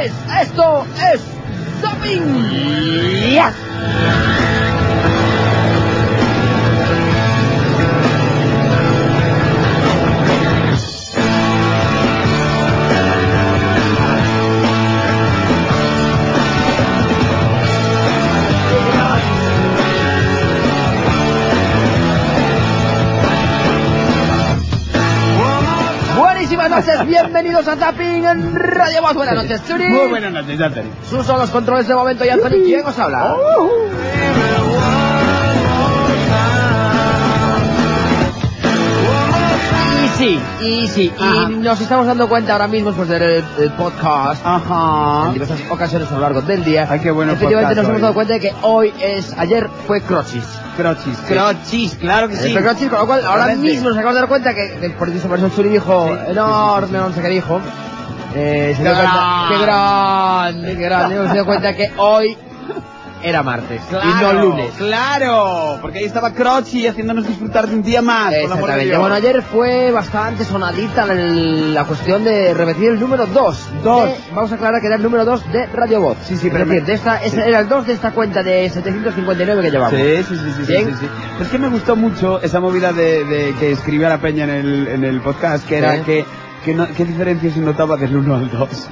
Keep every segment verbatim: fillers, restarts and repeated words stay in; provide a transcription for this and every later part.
señores, esto es Zapping. Yes. Buenísimas noches, bienvenidos a Zapping en Radio Voz. Buenas noches, Churi. Muy buenas noches, Anthony. Sus son los controles de momento y Anthony, ¿quién os habla? Uh-huh. Y sí, y sí, Ajá. y nos estamos dando cuenta ahora mismo después del el podcast Ajá. en diversas ocasiones a lo largo del día. Ay, qué bueno Efectivamente podcast nos hemos hoy. dado cuenta de que hoy es, ayer fue Crochis. Crochis. sí. Crochis, claro que sí. Fue Crochis, con lo cual ahora Totalmente. mismo nos acabamos de dar cuenta que, que por eso por eso Churi dijo Sí, enorme, sí, sí, sí. no sé qué dijo. Eh, se dio Gran. cuenta, qué grande, qué grande. Hemos dado cuenta que hoy era martes Claro, y no lunes. Claro, porque ahí estaba Crochi haciéndonos disfrutar de un día más. Por el amor de Exactamente. Dios. Bueno, ayer fue bastante sonadita el- la cuestión de repetir el número dos. Dos. Vamos a aclarar que era el número dos de Radio Voz. Sí, sí, es pero decir, me- de esta, ese sí. era el dos de esta cuenta de setecientos cincuenta y nueve que llevamos. Sí, sí, sí, sí, sí, Bien. sí, sí. Pero es que me gustó mucho esa movida de, de que escribió la peña en el, en el podcast, que era Sí. que, que no, qué diferencia se notaba del uno al dos.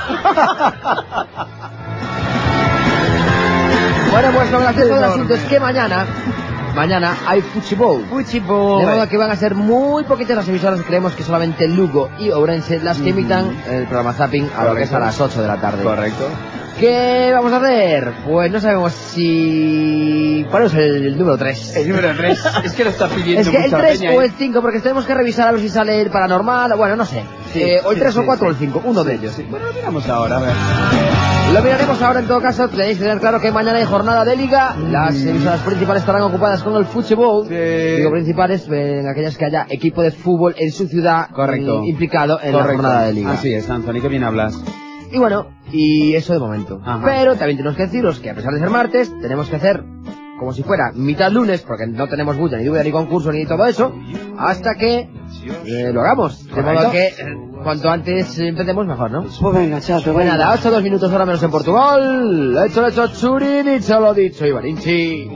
Bueno, pues lo gracioso del Enorme. asunto es que mañana, mañana hay Fuchibol. Fuchibol. De modo que van a ser muy poquitas las emisoras, creemos que solamente Lugo y Ourense las que emitan el programa Zapping a lo que es a las ocho de la tarde. Correcto. ¿Qué vamos a hacer? Pues no sabemos si... ¿Cuál es el número tres? El número tres. Es que lo está pidiendo Es que el mucha tres peña, o ¿eh? el cinco, porque tenemos que revisar a ver si sale el paranormal, bueno, no sé. Sí, Eh, o el sí, tres sí, o cuatro sí. o el cinco, uno de Sí, ellos. sí. Bueno, lo miramos ahora, a ver. Lo miraremos ahora en todo caso, tenéis que tener claro que mañana hay jornada de liga, las emisoras principales estarán ocupadas con el fútbol, Sí. digo principales, en aquellas que haya equipo de fútbol en su ciudad Correcto. mm, implicado en Correcto. la jornada de liga. Así es, Anthony, qué bien hablas. Y bueno, y eso de momento. Ajá. Pero también tenemos que deciros que a pesar de ser martes, tenemos que hacer como si fuera mitad lunes, porque no tenemos bulla, ni duda, ni concurso, ni todo eso, hasta que eh, lo hagamos. De Correcto. modo que eh, cuanto antes empecemos, mejor, ¿no? Pues venga, chato, Pues venga. nada, ocho, dos minutos hora menos en Portugal. Hecho, lo hecho, Churi, dicho lo dicho, Ivarinchi.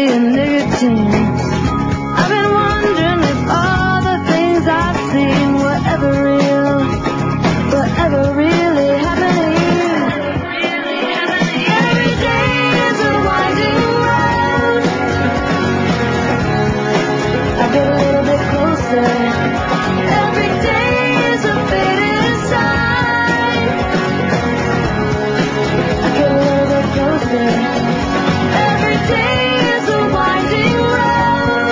and nicotine. I've been wondering if all the things I've seen were ever real, were ever really happening. Every day is a winding road. I get a little bit closer. Every day is a fading sign. I get a little bit closer. Every day is a winding road.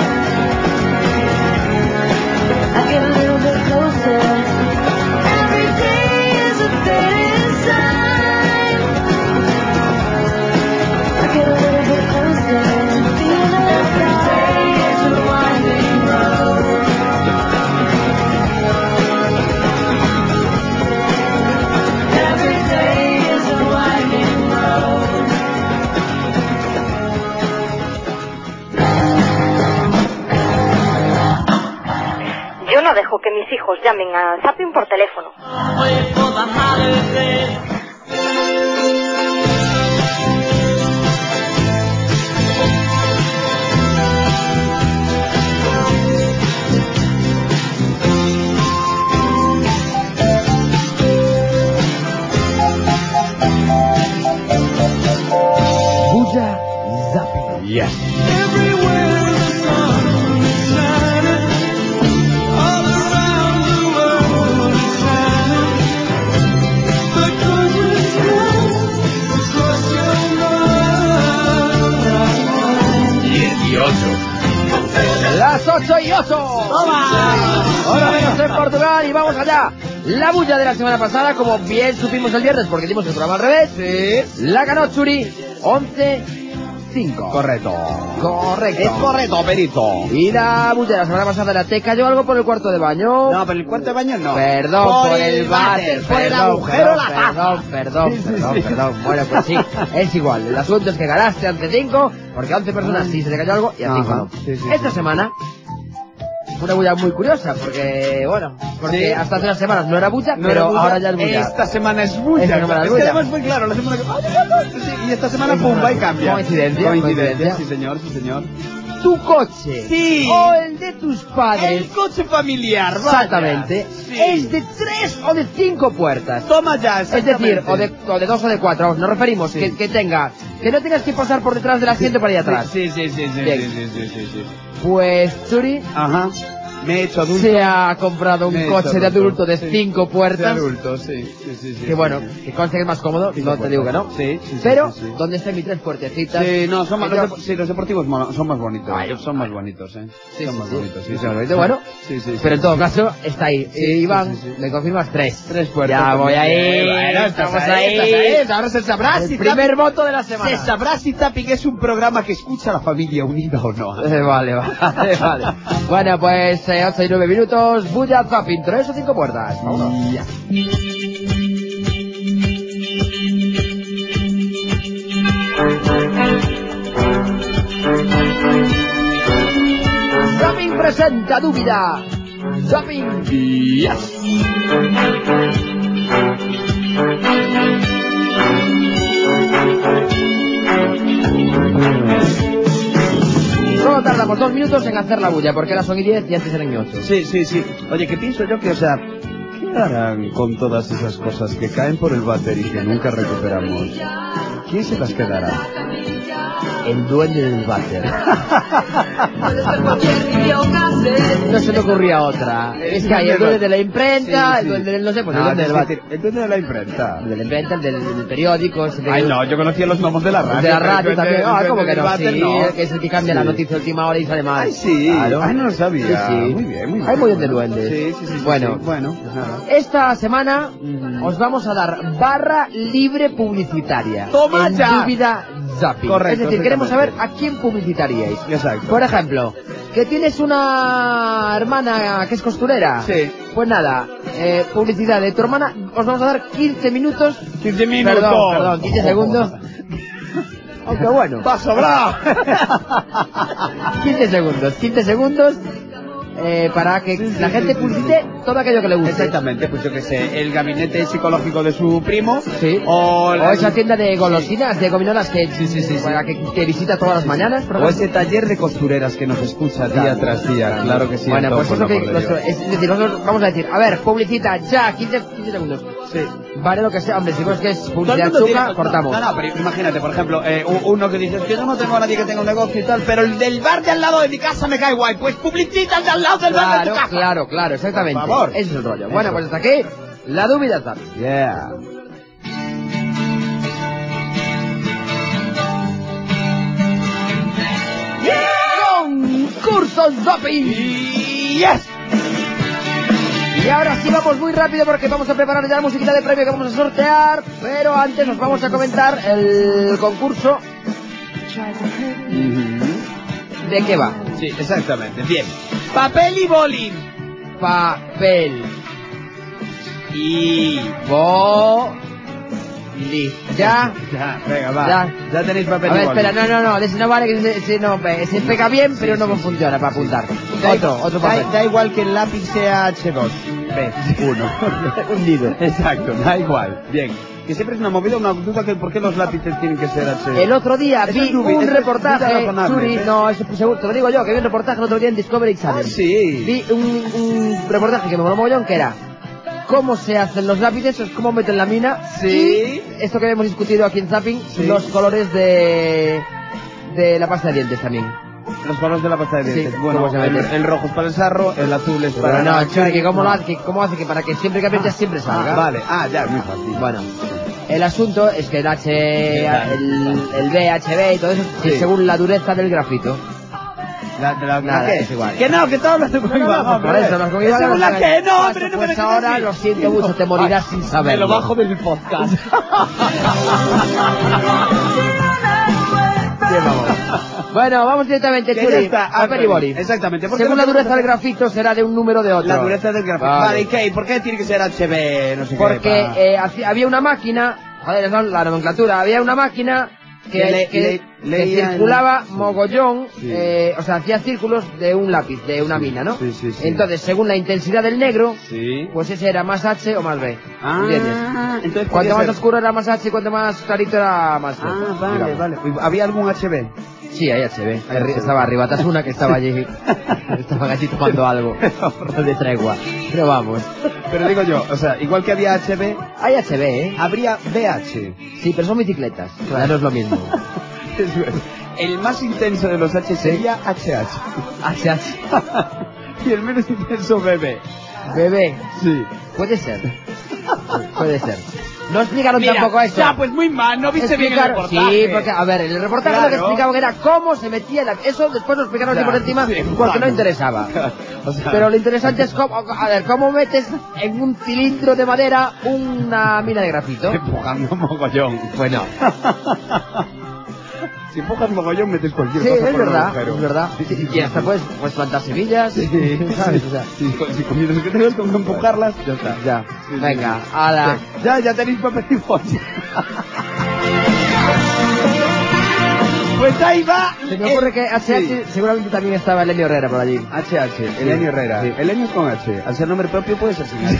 I get a little bit closer. Every day is a fading sign. I get a little bit closer. Feel every day is a winding road. Every day is a winding road. Yo no dejo que mis hijos llamen a Zapping por teléfono. Bulla Zapping. Yes. Las ocho y ocho. Ahora menos en Portugal y vamos allá. La bulla de la semana pasada, como bien supimos el viernes porque dimos el programa al revés, Sí. la ganó Churi once cinco. Correcto. Correcto. Es correcto, perito. Y la bulla de la semana pasada la te cayó algo por el cuarto de baño. No, pero el cuarto de baño no. Perdón por, Por el el váter, váter, por el perdón, agujero perdón, la taza. perdón, perdón, Sí, sí, perdón, sí. perdón. Bueno, pues sí, es igual. El asunto es que ganaste ante cinco, porque a once personas sí se le cayó algo y a Ajá, cinco no. sí, sí, Esta sí. semana, una bulla muy curiosa, porque, bueno, porque Sí. hasta hace unas semanas no era bulla, No pero era bulla. ahora ya es bulla. Esta semana es bulla. Esta semana es es bulla. que además fue claro, la semana que... Sí, y esta semana, Esta pum, semana va y cambia. coincidencia, coincidencia. Sí, señor, sí, señor. Tu coche, Sí. o el de tus padres, El coche familiar, vaya. exactamente, Sí. es de tres o de cinco puertas. Toma ya, Es decir, exactamente. o de, o de dos o de cuatro, vamos, nos referimos Sí. que, que tenga, que no tengas que pasar por detrás del asiento para ir atrás. Sí, sí, sí, sí, Bien. sí, sí, sí, sí, sí. Pues Churi Ajá. Me he hecho adulto. se ha comprado un Me he coche hecho de adulto de sí. cinco De puertas, adulto, sí, sí, sí, sí. que bueno, sí, sí. que conste que es más cómodo, Cinco no te digo que no. puertas. Sí, sí, sí, Pero, sí, sí. donde están mis tres puertecitas. Sí, no, son más, que los, yo- dep- sí, los deportivos mola- son más bonitos. Ay, son más bonitos, eh. Sí, son sí, más sí. bonitos, sí. Sí, sí. son bonitos, bueno. Sí, sí, sí. Pero en todo caso, está ahí. Sí, Eh, Iván, sí, sí, sí. me confirmas tres. Tres puertas. Ya voy también. ahí. Bueno, estás estamos ahí, ahí. estás ahí. Ahora se sabrá El si primer Tapping- voto de la semana. Se sabrá si Tapping es un programa que escucha a la familia unida o no. Eh, vale, vale, vale. Bueno, pues eh, ocho y nueve minutos, bulla zapping, tres o cinco puertas. Vámonos. Ya. Zapping presenta dúvida. Zapping. Yes. Solo tardamos dos minutos en hacer la bulla, porque ahora son y diez y antes eran y ocho. Sí, sí, sí. Oye, que pienso yo que, o sea, ¿qué harán con todas esas cosas que caen por el váter y que nunca recuperamos? ¿Quién se las quedará? El duende del váter. No se me ocurría otra. Es que hay el duende de la imprenta, Sí, el sí. duende del no sé, pues No, el duende del es váter. decir, el duende de la imprenta. El de la imprenta, el del, del periódico, ese de, Ay, no, yo conocía los gnomos de la radio. el de la pero el radio duende- también. el Ah, duende ¿cómo que del no? váter, Sí, no. que es el que cambia Sí. la noticia a última hora y sale mal. Ay, sí. Claro. Ay, no lo sabía. Sí, sí. Muy bien, muy bien. Hay muy bien de Bueno. duendes. Sí, sí, sí, sí. Bueno. sí. Bueno, pues nada. Esta semana Ujú. os vamos a dar barra libre publicitaria. ¡Toma en ya! Dúvida Zapping. Correcto, Es decir, queremos saber exactamente. a quién publicitaríais. Exacto. Por ejemplo, que tienes una hermana que es costurera. Sí. Pues nada, eh, publicidad de tu hermana, os vamos a dar quince minutos. quince minutos. Perdón, perdón, quince segundos. Aunque bueno. ¡Va sobrado! quince segundos, quince segundos eh, para que Sí, sí, la gente sí, publicite sí. todo aquello que le guste. Exactamente, pues yo que sé, el gabinete psicológico de su primo. Sí. O, O la- esa tienda de golosinas, de gominolas que, Sí, sí, sí, para sí. que te visita todas las mañanas, por O ejemplo. ese taller de costureras que nos escucha día Claro, tras día, claro, claro. que sí. Bueno, pues Antonio, eso que, por nuestro- Dios. es decir, nosotros vamos a decir, a ver, publicita ya, quince, quince segundos. Sí. Vale, lo que sea, hombre, si vemos que es Todo el publicidad mundo chunga, tiene- cortamos. No, no, pero imagínate, por ejemplo, eh, u- uno que dice, es que yo no tengo a nadie que tenga un negocio y tal, pero el del bar de al lado de mi casa me cae guay, pues publicita el de al lado del bar de tu Claro, casa. claro, claro, exactamente. Por favor. Ese es el rollo. Eso. Bueno, pues hasta aquí, la dúvida está. Yeah. ¡Concursos Zapping! Yes. Y ahora sí vamos muy rápido porque vamos a preparar ya la musiquita de premio que vamos a sortear, pero antes nos vamos a comentar el concurso. ¿De qué va? Sí, exactamente, bien. Papel y boli. Papel. Y... Boli. ¿Ya? Ya, venga, va. Ya. Ya tenéis papel A ver, y boli. espera, no, no, no, ese no vale, que ese, ese no, se pega bien, pero no funciona para apuntar. Da Otro, igual- otro da, papel. da igual que el lápiz sea hache dos. B, uno. Hundido. Exacto, da igual. Bien. Que siempre es una movida, una duda que por qué los lápices tienen que ser H. El otro día Eso vi es dubi- un eso es reportaje, duda razonable, Churi, ¿eh? no, eso pues, seguro, te lo digo yo, que vi un reportaje el otro día en Discovery Channel. Ah, sí. Vi un, un reportaje que me moló mogollón, que era cómo se hacen los lápices, cómo meten la mina, Sí. y esto que hemos discutido aquí en Zapping, Sí. los colores de de la pasta de dientes también. Los colores de la pasta de Sí, dientes. Bueno, ¿cómo se el, mete? el rojo es para el sarro, el azul es para... Pero no, la Churi, que cómo, no. lo hace, que cómo hace que para que siempre que aprietes siempre salga. Ah, vale, ah, ya, muy fácil. Bueno, el asunto es que el H, el, el B H B y todo eso, Sí. es según la dureza del grafito. La, de la, Nada, ¿la qué? es igual. Que no, que todo hablas de No, no, no, por eso, las comidas según la que, no, hombre, no me pues lo ahora quites lo así. siento mucho, te morirás sin saberlo. Me lo bajo del podcast. Bien, vamos. Bueno, vamos directamente, Que ya Churi. está, Papel y boli. Exactamente. porque Según lo la que dureza vamos a del hacer- grafito será de un número o de otro. La dureza del grafito. Vale. Vale, ¿y qué? ¿Y por qué tiene que ser H B? No sé Porque qué. pa? eh, haci- había una máquina, joder, esa es la nomenclatura, había una máquina que, Que le- que- le- que leía en- circulaba sí. mogollón, Sí. eh, o sea, hacía círculos de un lápiz, de una Sí, mina, ¿no? sí, sí, sí. Entonces, según la intensidad del negro, Sí. pues ese era más H o más B. ¿Entiendes? Ah, entonces Cuanto podía más ser- oscuro era más H y cuanto más clarito era más B. Ah, vale, digamos. vale. Uy, ¿había algún H B? Sí, hay H B. Hay Arri- H B. Estaba arriba Tasuna, que estaba allí, estaba allí tomando algo de tregua. Pero vamos. Pero digo yo, o sea, igual que había H B, Hay H B, ¿eh? habría B H. Sí, pero son bicicletas. Ya no es lo mismo. Eso es. El más intenso de los H sería H H. H H. Y el menos intenso B B. Bebé. Sí. Puede ser. Puede ser. No explicaron Mira, tampoco eso. ya, pues muy mal, no viste bien el Explicaron- reportaje. Sí, porque, a ver, en el reportaje lo que Claro. explicaban era cómo se metía la... Eso después lo explicaron así Ya, por encima sí, porque no vamos. interesaba. O sea, Pero lo interesante es cómo, a ver, cómo metes en un cilindro de madera una mina de grafito. empujando mogollón. Bueno, Si empujas mogollón metes cualquier sí, cosa es por un verdad, agujero. es verdad. Sí, Y hasta puedes, puedes plantar semillas, Sí, ¿sabes? O sea, Si, si comienzas que tengas con que empujarlas, ya está. ya, Sí, sí, venga, sí. ala. Ya, ya tenéis papel y boli. Pues ahí va. Se me ocurre que H H Sí. seguramente también estaba Elenio Herrera por allí. H H, Elenio Herrera. Sí. Elenio con H. Al ser nombre propio puede ser sin H.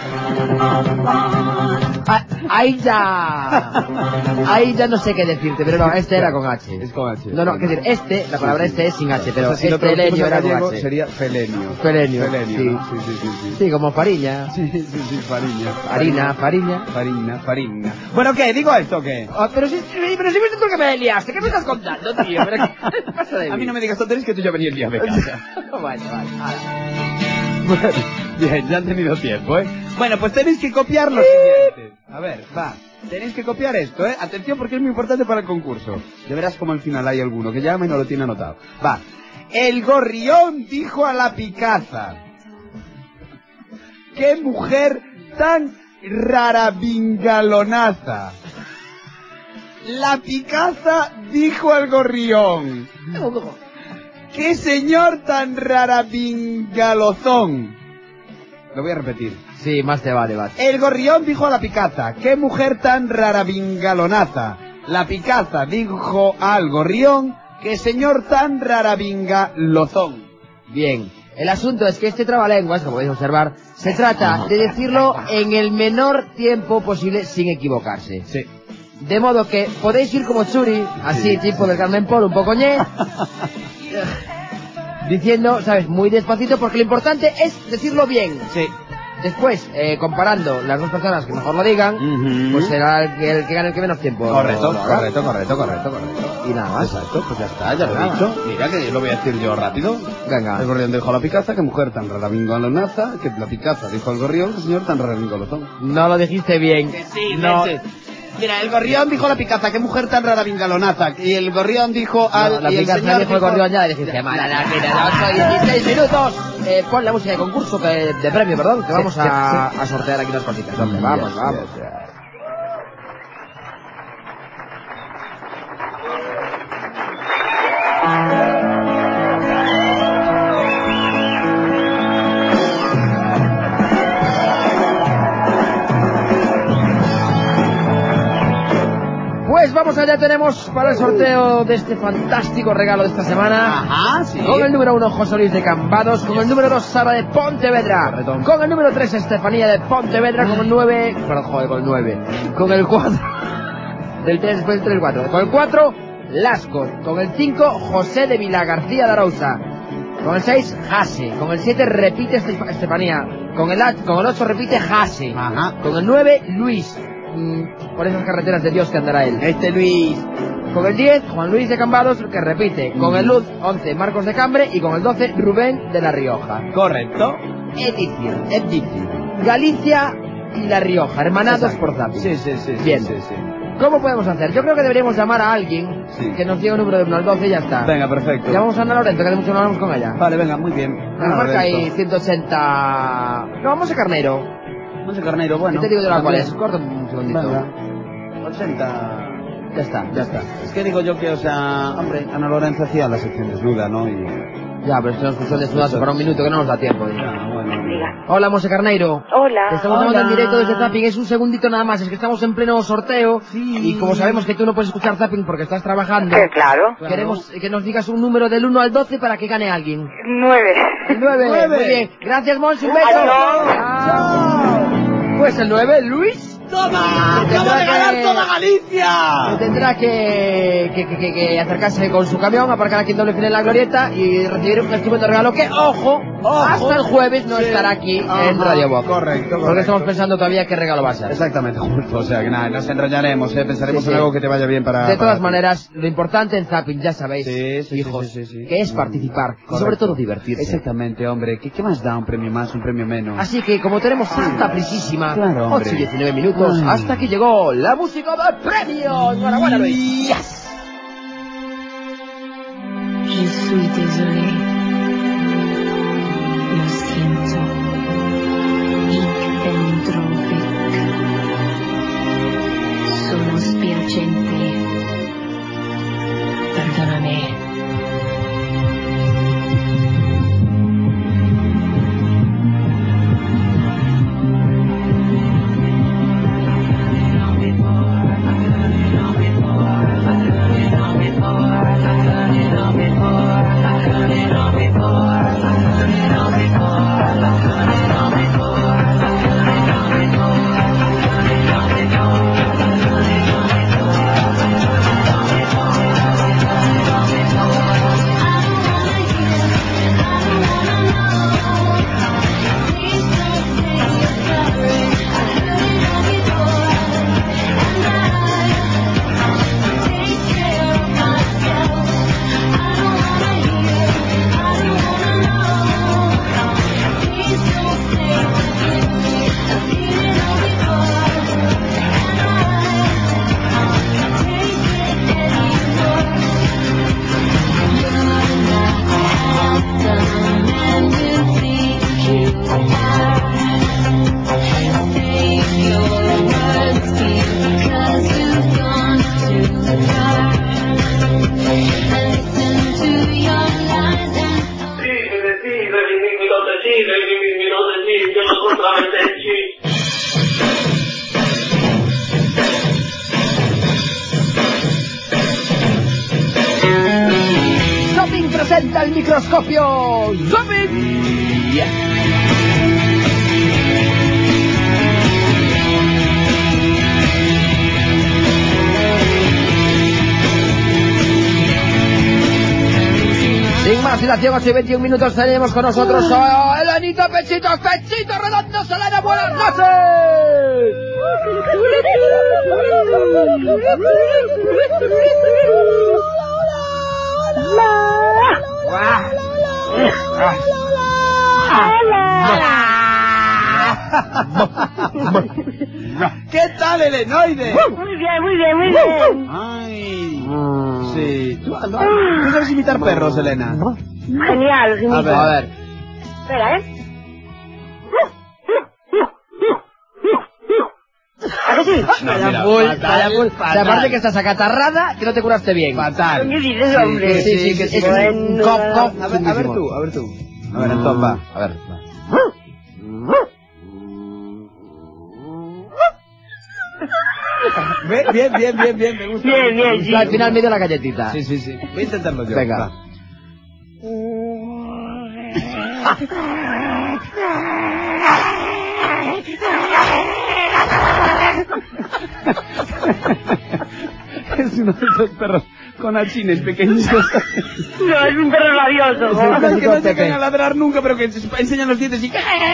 Ah, ahí ya. Ahí ya no sé qué decirte, pero no, este era con H. Es con H. No, no, es decir, este, la palabra este es sin H, pero O sea, si lo este traducimos Elenio a era con gallego, H. sería Felenio. Felenio, Felenio, sí. ¿no? Sí, sí, sí, sí. Sí, como Fariña. Sí, sí, sí, fariña. Harina, Fariña. Farina, farina. Bueno, ¿qué? ¿Digo esto o qué? Ah, pero si, pero si viste tú que me liaste, ¿qué me estás contando, tío? ¿Pero qué pasa de mí? A mí no me digas tonterías que tú ya venías el día de casa. Vale, vale, vale. Bueno, bien, ya han tenido tiempo, ¿eh? Bueno, pues tenéis que copiar lo siguiente. A ver, va. Tenéis que copiar esto, ¿eh? Atención porque es muy importante para el concurso. Ya verás como al final hay alguno que llame y no lo tiene anotado. Va. El gorrión dijo a la picaza: ¡qué mujer tan rarabingalonaza! La picaza dijo al gorrión: ¡qué señor tan rarabingalozón! Lo voy a repetir. Sí, más te vale, vale. El gorrión dijo a la picaza: ¡qué mujer tan rarabingalonaza! La picaza dijo al gorrión: ¡qué señor tan rarabingalozón! Bien. El asunto es que este trabalenguas, como podéis observar, se trata de decirlo en el menor tiempo posible sin equivocarse. Sí. De modo que podéis ir como Churi, así, sí, tipo del Carmen Polo, un poco ñe, diciendo, ¿sabes? Muy despacito, porque lo importante es decirlo bien. Sí. Después, eh, comparando las dos personas que mejor lo digan, Uh-huh. pues será el que, el que gane el que menos tiempo. Correcto, lo haga. correcto, correcto, correcto, correcto. Y nada más. Exacto, pues ya está, ya lo he Nada. dicho. Mira, que lo voy a decir yo rápido. Venga. El gorrión dijo a la picaza, que mujer tan rara vingolonaza, que la picaza dijo al gorrión, que señor tan rara vingolotón. No lo dijiste bien. Sí, no. Mira, el gorrión dijo a la picaza, qué mujer tan rara vingalonaza, y el gorrión dijo al... No, la y el picaza señor dijo el gorrión ya, y dijiste, mala, la mira, ocho y dieciséis minutos. Eh, pon la música de concurso, que, de premio, perdón, que vamos Sí, a, sí, a sortear aquí unas cositas. Hombre, vamos, Yes, vamos. yes, yes. Pues vamos allá, tenemos para el sorteo de este fantástico regalo de esta semana. Ajá, sí. Con el número uno, José Luis de Cambados. Con el número dos, Sara de Pontevedra. Correcto. Con el número tres, Estefanía de Pontevedra. Con el nueve, perdón, joder, con el nueve. Con el cuatro, del tres, después del tres, el cuatro. Con el cuatro, Lasco. Con el cinco, José de Vila García de Arousa. Con el seis, Jase. Con el siete, repite Estef- Estefanía. Con el, a- con el ocho, repite Jase. Ajá. Con el nueve, Luis. Mm, por esas carreteras de Dios que andará él. Este Luis. Con el diez, Juan Luis de Cambados, que repite. Con el Luz, once, Marcos de Cambre. Y con el doce, Rubén de La Rioja. Correcto. Es decir, es decir, Galicia y La Rioja, hermanados Exacto. por Zapi. Sí, sí, sí. Bien. Sí, sí, sí. ¿Cómo podemos hacer? Yo creo que deberíamos llamar a alguien Sí. que nos diga un número de uno al doce y ya está. Venga, perfecto. Llamamos a Ana Lorento, que hace mucho no hablamos con ella. Vale, venga, muy bien. La marca ahí ciento ochenta... No, vamos a Carnero. No sé, Carneiro, bueno. ¿Qué te digo de la cual también. es? Corta un segundito. Venga. ochenta. Ya está, Ya está. Es que digo yo que, o sea, hombre, Ana Lorenzo hacía la sección desnuda, ¿no? Y... Ya, pero esto nos puso desnudarse para un minuto, que no nos da tiempo. Ah, bueno. Diga. Hola, Monse Carneiro. Hola. Te estamos Hola. llamando en directo desde Zapping, es un segundito nada más, es que estamos en pleno sorteo Sí. y como sabemos que tú no puedes escuchar Zapping porque estás trabajando, Sí, claro. Claro. queremos que nos digas un número del uno al doce para que gane alguien. Nueve. El nueve, Nueve. muy bien. Gracias, Monse, un beso. Adiós. Chao. Pues el nueve, Luis. ¡Toma! Que ¡Acaba de tendrá ganar que- toda que Galicia! tendrá que, que, que, que- que acercarse con su camión, aparcar aquí en doble fila en la glorieta y recibir un estupendo regalo que, ojo, Ojo. hasta el jueves no Sí. estará aquí Ajá. en Radio Box. Correcto, Porque correcto. estamos pensando todavía qué regalo va a ser. Exactamente, justo. O sea, que nada, nos enrollaremos, ¿eh? Pensaremos Sí, sí. en algo que te vaya bien para... De todas para ti. maneras, lo importante en Zapping, ya sabéis, Sí, sí, hijos, sí, sí, sí, sí. que es participar y sobre Correcto. todo divertirse. Exactamente, hombre. ¿Qué, ¿Qué más da un premio más, un premio menos? Así que como tenemos tanta prisísima, Claro, hombre. ocho y diecinueve minutos, Ay. hasta que llegó la música de premio. Enhorabuena, Luis. Yes. Je suis désolé. Lo siento. Ich bin traurig. Sono spiacente. Perdóname. presenta el microscopio Zombie. Sin más dilación, ocho y veintiún minutos tenemos con nosotros a Elenita Pechito, Pechito Redondo, Selena, buenas noches. ¿Qué tal, Elenoide? Muy bien, muy bien, muy bien. Ay, sí. ¿Tú, tú, ¿tú sabes imitar perros, Elena? Genial, A ver, a ver. Espera, ¿eh? ¿A que sí? No, Vaya mira, bull, fatal, vaya bull. O sea, fatal. aparte que estás acatarrada, que no te curaste bien. Fatal. ¿Qué dices, hombre? Sí, sí, que sí. Bueno, Cop, cop. A ver, a ver tú, a ver tú. A ver, Antón, va. A ver, va. Bien, bien, bien, bien, bien, me gusta. Bien, bien, sí. Al final me dio la galletita. Sí, sí, sí. Voy a intentarlo yo. Venga. va. Es uno de esos perros con achines pequeñitos. No, es un perro rabioso. Es ¿no? un Que no Pepe. llegan a ladrar nunca, pero que se enseñan los dientes y...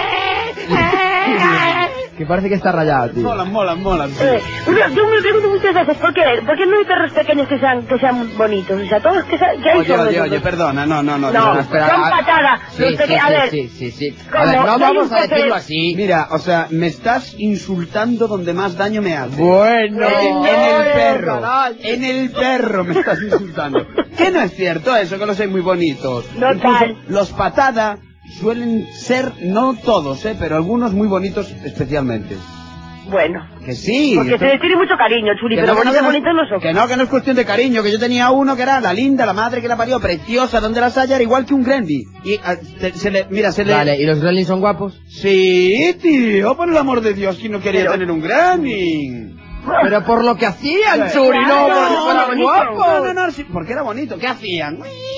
Que parece que está rayado, tío. Molan, molan, molan. sí. Eh, una- yo me pregunto muchas veces, ¿por qué? ¿Por qué no hay perros pequeños que sean, que sean bonitos? O sea, todos que sean... ¿qué hay Oye, sobre oye, todo? oye, perdona, no, no, no. No, no, espera, son a- patadas. Sí, Los sí, peque- a sí, ver, sí, sí, sí. A ¿cómo? ver, no Hay vamos un a decirlo papel- así. Mira, o sea, me estás insultando donde más daño me hace. Bueno. En, en el perro, caray. en el perro me estás insultando. Que no es cierto eso, que los hay muy bonitos. No Incluso tal. los patada suelen ser, no todos, eh, pero algunos muy bonitos especialmente. Bueno, Que sí. porque esto- se le tiene mucho cariño, Chuli, que pero no, que no, bonitos, que no, bonitos no son. que no, que no es cuestión de cariño, que yo tenía uno que era la linda, la madre que la parió, preciosa, donde las haya, era igual que un Grandy. Y ah, se, se le, mira, se le... Vale, ¿y los gremlins son guapos? Sí, tío, por el amor de Dios, ¿quién no quería Pero- tener un Grandy? Pero por lo que hacían, Sí. Churi, no, Claro, porque fueran bonito. guapos. No, no, no, sí, porque era bonito, ¿qué hacían?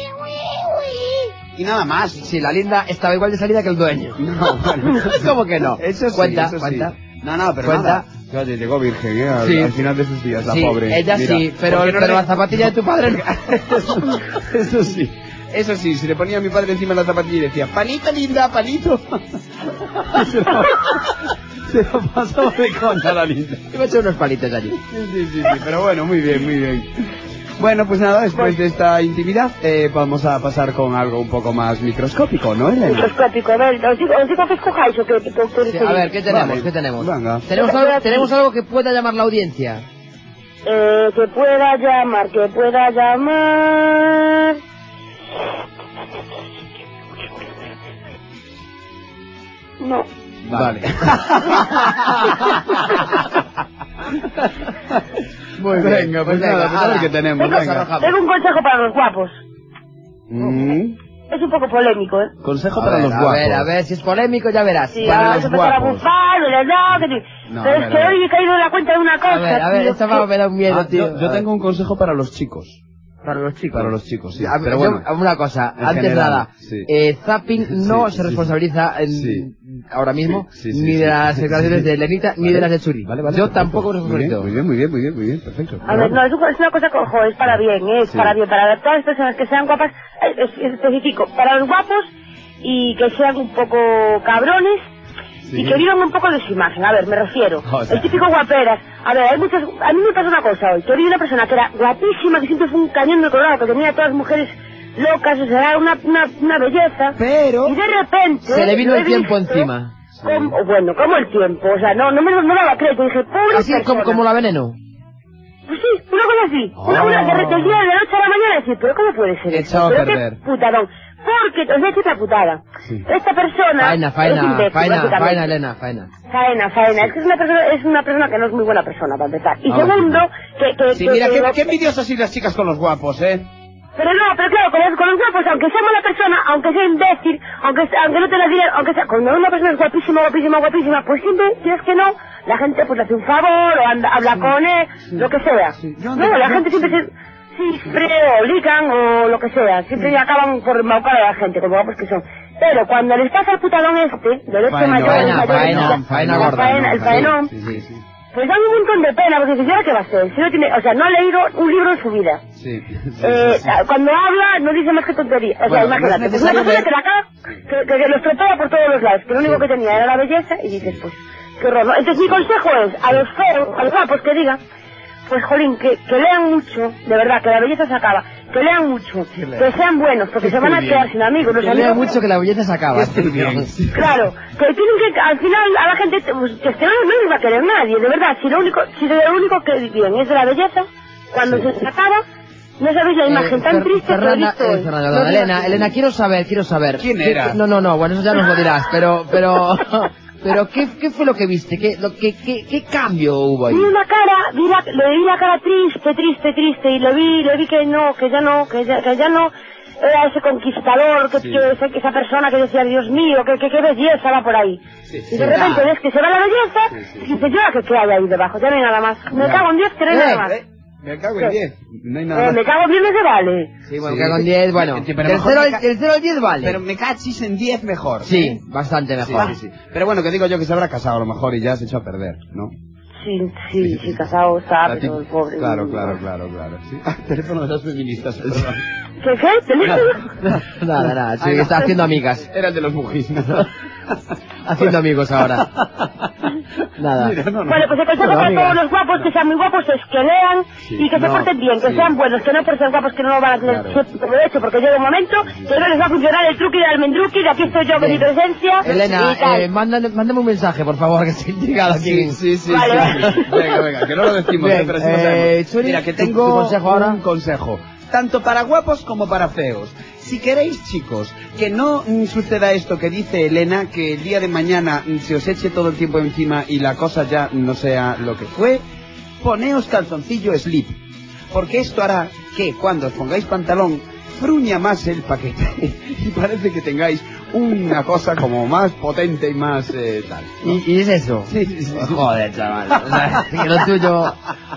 Y nada más. Sí, la linda estaba igual de salida que el dueño. No, bueno. ¿Cómo que no? Eso sí, Cuenta, eso sí. cuenta. No, no, pero Cuenta. nada. Fíjate, llegó virgen, ¿eh? Al, Sí. al final de sus días, la Sí, pobre. ella Mira, sí, pero, ¿por qué no pero le- la zapatilla de tu padre no. eso, eso sí. Eso sí, se le ponía a mi padre encima la zapatilla y decía, panito linda, panito. se, lo, se lo pasó de contra la linda. Yo me he hecho unos palitos allí. Sí, sí, sí, sí, pero bueno, muy bien, muy bien. Bueno, pues nada, después de esta intimidad, eh, vamos a pasar con algo un poco más microscópico, ¿no, Elena? Microscópico, a ver, os digo, os digo que escojáis o que, que, que- Sí, a ver, ¿qué tenemos? Vale. ¿Qué tenemos? Venga. ¿Tenemos algo, tenemos algo que pueda llamar la audiencia? Eh, que pueda llamar, que pueda llamar... No. Vale. Muy bien, Venga, pues nada, pues a ver ala. qué tenemos, Venga, venga. arrojamos. Tengo un consejo para los guapos. Mm, Es un poco polémico, ¿eh? consejo A para ver, los a guapos. ver, a ver, si es polémico ya verás. Sí, Para ahora los se empezar a guapos. bufar, ¿verdad? Que sí. No, Pero a es ver, que a ver. hoy he caído en la cuenta de una cosa, A ver, a ver, tío, esta que- va me da un miedo, Ah, tío. yo, yo A ver. tengo un consejo para los chicos. Para los chicos. Para los chicos, sí. A ver, Pero yo- bueno. una cosa, en antes de general, nada, sí. eh, Zapping no Sí, se sí. responsabiliza en- Sí. ahora mismo Sí, sí, ni sí, de sí. las declaraciones Sí. de Lenita ni Vale. de las de Churi. Vale, vale. Yo perfecto. tampoco me Muy bien, responsabilizo. muy bien, muy bien, muy bien, muy bien, perfecto. A ver, no, es, un- es una cosa que, ojo, es para bien, ¿eh? es Sí. para bien, para todas las personas que sean guapas, eh, es, es específico, para los guapos y que sean un poco cabrones Sí. y que vivan un poco de su imagen, a ver, me refiero, O sea. el típico guaperas, a ver, hay muchas, a mí me pasa una cosa hoy, que vi una persona que era guapísima, que siempre fue un cañón de colorado, que tenía a todas las mujeres locas, o sea, era una, una, una belleza, Pero... y de repente... Se le vino lo el he tiempo visto encima. como- bueno, como el tiempo, o sea, no, no me no daba crédito, dije, pobre Así persona. como, como la veneno. Pues sí, una cosa así. Oh. Una, una de repente, el día de la noche a la mañana decir, pero ¿cómo puede ser eso? Echado a Pero perder. qué putadón. Porque, os voy a decir la putada. Sí. Esta persona... Faena, es faena, imbécil, faena, básicamente. faena, Elena, faena. Faena, faena. Es que es una persona, es una persona que no es muy buena persona, para empezar. Y Ah, segundo, que... que Sí, que- mira, que- qué, qué envidiosas y las chicas con los guapos, ¿eh? Pero no, pero claro, con los, con los guapos, aunque sea mala persona, aunque sea imbécil, aunque, sea- aunque no tenga dinero, aunque sea... Cuando una persona es guapísima, guapísima, guapísima, pues siempre, si es que no, la gente pues le hace un favor, o anda, habla con él, lo que sea. Sí. Yo No, ando- la yo- gente siempre sí. se... Sí, siempre o ligan o lo que sea, siempre acaban por embaucar a la gente, como guapos que son. Pero cuando les pasa el putadón este, del este mayor, el faena, mayor, faena, el- faena la gorda, faena, el faenón, Sí, sí, sí. pues dan un montón de pena, porque dices, ¿y ahora qué va a hacer? Si no tiene, o sea, no ha leído un libro en su vida. Sí, sí, Eh, sí, sí. Cuando habla no dice más que tonterías. O sea, Bueno, no es imagínate, pues una necesario persona ver- que la caga, que, que, que lo estropea por todos los lados, que lo único que tenía era la belleza, y dices, pues, qué horror, ¿no? Entonces mi consejo es, a los feos, a los guapos que digan, pues jolín, que, que lean mucho, de verdad, que la belleza se acaba, que lean mucho, que sean buenos, porque se van a quedar sin amigos. Los Que lea amigos, mucho que la belleza se acaba. claro, que tienen que, al final, a la gente, pues, que es que no, no les va a querer nadie, de verdad, si lo único, si lo único que bien es de la belleza, cuando se, se acaba, no sabéis la imagen Eh, tan Fer- triste que he Fernanda, visto eh, hoy. Fernanda, No no, te Elena, imaginas. Elena, quiero saber, quiero saber. ¿Quién ¿Qué- era? qué- no, no, no, bueno, eso ya nos lo dirás, pero, pero, pero, ¿qué, qué fue lo que viste? ¿Qué, lo, qué, qué, qué cambio hubo ahí? Vi una cara, vi la, le vi la cara triste, triste, triste, y le vi, le vi que no, que ya no, que ya, que ya no era ese conquistador, que, Sí. que esa, esa persona que decía, Dios mío, que, que, que belleza va por ahí. Sí, Y sí. de repente Ah. ves que se va la belleza, Sí, sí. y dices, yo que qué hay ahí debajo, ya no hay nada más. Me Ya. cago en Dios, que no hay Eh, nada más. Eh, Me cago en ¿Qué? diez. No hay nada Eh, más. me cago en Dios, no se vale. Sí, bueno, Sí. que con diez, bueno, Sí, pero del mejor cero me al- ca- del cero al diez vale. Pero me cachis en diez mejor. Sí, ¿eh? bastante Sí, mejor. sí, sí. Pero bueno, que digo yo que se habrá casado a lo mejor y ya se echó a perder, ¿no? Sí, sí, sí, casado está, La pero tip- el pobre. Claro, claro, claro, claro. Sí. Ah, teléfono de las feministas, perdón. ¿Qué, qué? ¿Teléfono? Nada, nada, sí, Ay, no. está haciendo amigas. Era el de los bujis, ¿no? Haciendo amigos ahora. Nada. Mira, no, no. Bueno, pues el consejo Bueno, para amiga. todos los guapos que sean muy guapos es que lean Sí, y que se no, porten bien, que sí. sean buenos, que no por ser guapos que no van a tener Claro. siempre provecho, porque llega un momento que no les va a funcionar el truqui del almendruqui, de aquí estoy yo con mi Bien. presencia. Elena, y tal. eh, mándale, mándame un mensaje, por favor, que estoy intrigado aquí. Sí, sí, sí. Vale, sí, vale. sí. Venga, venga, que no lo decimos, Bien, eh, pero sí lo eh, sabemos. Churi, Mira, que tu- tengo tu consejo ahora. un consejo. Tanto para guapos como para feos. Si queréis, chicos, que no mm, suceda esto que dice Elena, que el día de mañana mm, se os eche todo el tiempo encima y la cosa ya no sea lo que fue, poneos calzoncillo slip. Porque esto hará que cuando os pongáis pantalón, fruña más el paquete y parece que tengáis una cosa como más potente y más eh, tal. ¿no? ¿Y, y es eso? Sí, sí, sí. Joder, chaval. O sea, que lo tuyo...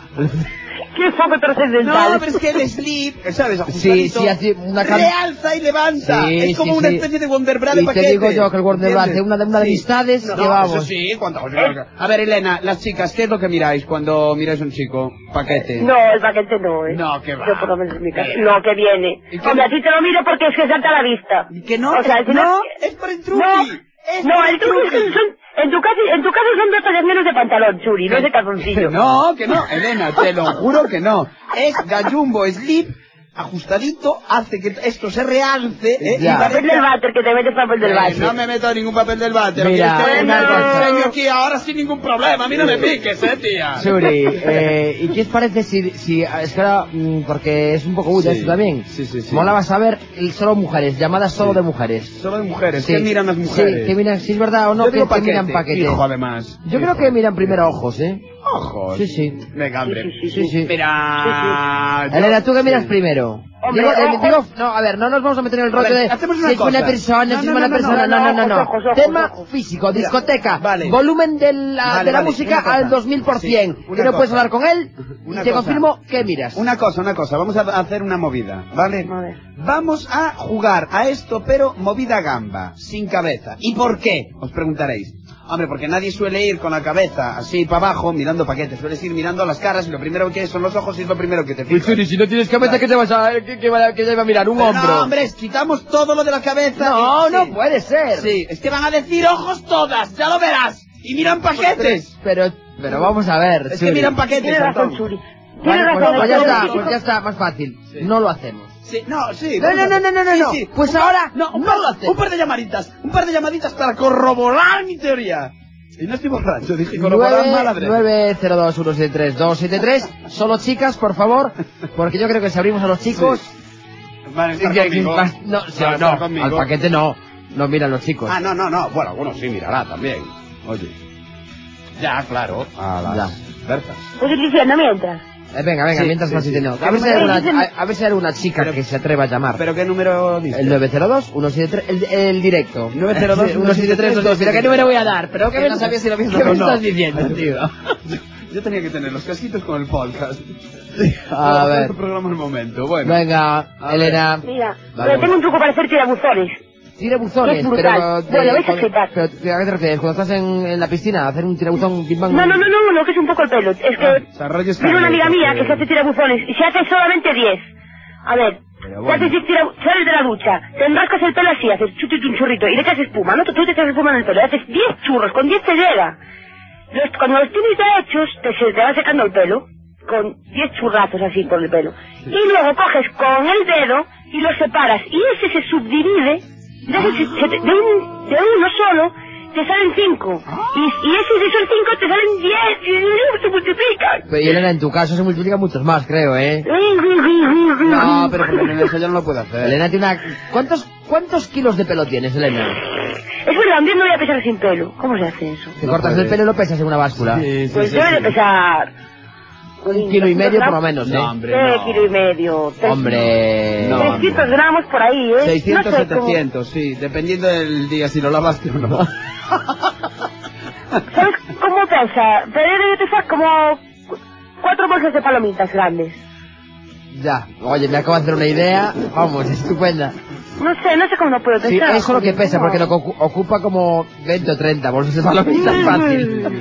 Qué poco trascendental. No, pero es que el slip, ¿sabes? Sí, Ajustadito, sí, así, una cam- realza y levanta. Sí, es como sí, una sí. especie de Wonder Bra de Y te paquete. digo yo que el Wonder Bra hace una de- una de Sí. amistades no, que no, vamos. Eso sí, cuánto. A ver, Elena, las chicas, ¿qué es lo que miráis cuando miráis a un chico? Paquete. No, el paquete no, ¿eh? No, que va. Yo por lo menos en mi casa. Eh. No, que viene. ¿Y qué? Hombre, a ti te lo miro porque es que salta a la vista. ¿Y que no? O sea, al final- no, es por el truqui. No, es no, por el truco es que son, en tu caso, en tu caso son dos tallas menos de pantalón, Churi, no es de calzoncillo. No, que no, Elena, te lo juro que no. Es Gallumbo Slip, ajustadito, hace que esto se realce. ¿eh? Ya. Y Papel parezca- del váter, que te metes papel del Eh, váter. no me meto ningún papel del váter. Mira, ¿quieres que una venga cosa. el diseño aquí ahora sin ningún problema? A mí no me piques, eh, tía. Churi, eh, ¿y qué os parece si, si es que ahora, mm, porque es un poco útil Sí, esto también? sí, sí, sí. Mola vas a ver el solo mujeres, llamadas solo Sí. de mujeres. Solo de mujeres. Sí. ¿Qué miran las mujeres? Sí, que miran, si es verdad o no, Yo que, digo que miran paquete. Hijo, además. Yo creo Hijo. que miran primero ojos, ¿eh? Ojos. Sí, sí. Venga, hombre. Sí, sí, Sí, sí. Mira. yo- Elena, ¿tú qué miras sí. primero? Hombre, digo, eh, ojos. digo, no, a ver, no nos vamos a meter en el A rollo ver, de hacemos una si es una cosa. persona, No, si es no, una no, persona, no, no, no, no, no. ojos, ojos, ojos, Tema ojos. físico, Mira, discoteca, vale. volumen de la, Vale, de la vale, música una cosa. al dos mil por cien. Sí, que una no puedes cosa. hablar con él, Una y te cosa. confirmo que miras. Una cosa, una cosa. Vamos a hacer una movida, ¿vale? A ver. Vamos a jugar a esto, pero movida gamba, sin cabeza. ¿Y por qué? Os preguntaréis. Hombre, porque nadie suele ir con la cabeza así para abajo mirando paquetes. Sueles ir mirando las caras y lo primero que son los ojos y es lo primero que te Pues, fijas. si no tienes cabeza, ¿qué te vas a, qué, qué va- qué te va a mirar? Un Pero hombro. No, hombre, quitamos todo lo de la cabeza. No, y- no sí. puede ser. Sí, es que van a decir ojos todas, ya lo verás. Y miran paquetes. Pero, pero vamos a ver, Es que Churi. miran paquetes. Tienes razón, Antón. Churi. Vale, Tienes pues, razón, pues ya Churi. está, pues ya está, más fácil. Sí. No lo hacemos. Sí, no, sí. No, vamos no, a- no, no, no, sí, no. sí. Pues Un par- ahora no, un no par, lo hacemos. Un par de llamaditas, un par de llamaditas para corroborar mi teoría. Y no estoy borracho, dije corroborar mal adrede. nueve cero dos uno siete tres dos siete tres. Solo chicas, por favor, porque yo creo que si abrimos a los chicos... Van a estar que- que- conmigo. no, Van sí, a no, estar conmigo. al paquete no. No miran los chicos. Ah, no, no, no. Bueno, bueno, sí mirará también. Oye. Ya, claro. A las Ya. Bertas. Pues ir diciendo mientras. Eh, venga, venga, Sí, mientras sí, más sí. no. A ¿Qué ver si hay número alguna, dices? a, a ver si hay alguna chica Pero- que se atreva a llamar. ¿Pero qué número dice? El nueve cero dos uno siete tres, el, el directo. nueve cero dos uno siete tres dos siete tres. Mira, ¿qué número voy a dar? Pero ¿qué Que me, no sabía si lo habías ¿qué dado me o no. estás diciendo, tío? Yo tenía que tener los casquitos con el podcast. A ver. El programa el momento, bueno. Venga, A Elena. Mira, Vale. pero tengo un truco para hacer tirabuzones. Tirabuzones, Es pero... brutal. de- Bueno, vais a cuando- flipar. pero, ¿a qué te refieres? Cuando estás en, en la piscina, hacer un tirabuzón, bim bam. No, no, no, no, no, que es un poco el pelo. Es que Ah, o sea, rollo tiene una amiga Scarlett, mía porque- que se hace tirabuzones y se hace solamente diez. A ver, Pero te bueno. haces diez tira- sales de la ducha, te enroscas el pelo así, haces chut, chut, un churrito y le echas espuma, ¿no? Tú tú te echas espuma en el pelo, haces diez churros, con diez te llega. Los- cuando los tienes ya hechos, te, se te va secando el pelo, con diez churrazos así por el pelo. Y luego coges con el dedo y los separas, y ese se subdivide, de, ese se- se te- de, un, de uno solo, te salen cinco. Y, y ese de esos cinco te salen diez, y luego se multiplican. Pero y Elena, en tu caso se multiplican muchos más, creo, ¿eh? No, pero Porque en eso yo no lo puedo hacer. Elena tiene una... ¿Cuántos, ¿Cuántos kilos de pelo tienes, Elena? Es verdad, un día me voy a pesar sin pelo. ¿Cómo se hace eso? Te No cortas puede. el pelo y lo pesas en una báscula. Sí, sí, Pues sí, debe sí. de pesar... Un kilo y medio por lo menos, ¿eh? No, hombre, Eh, no. kilo y medio. tres- Hombre... No. trescientos gramos por ahí, ¿eh? seiscientos, No sé, como- setecientos, sí, dependiendo del día si lo lavaste o no. ¿Sabes cómo pesa? Pero debe pesar como cu- cuatro bolsas de palomitas grandes. Ya, oye, me acabo de hacer una idea, vamos, estupenda. No sé, no sé cómo lo puedo pesar. Sí, eso es lo que joder, pesa, ¿cómo? porque lo que ocu- ocupa como veinte o treinta bolsas de palomitas fácil.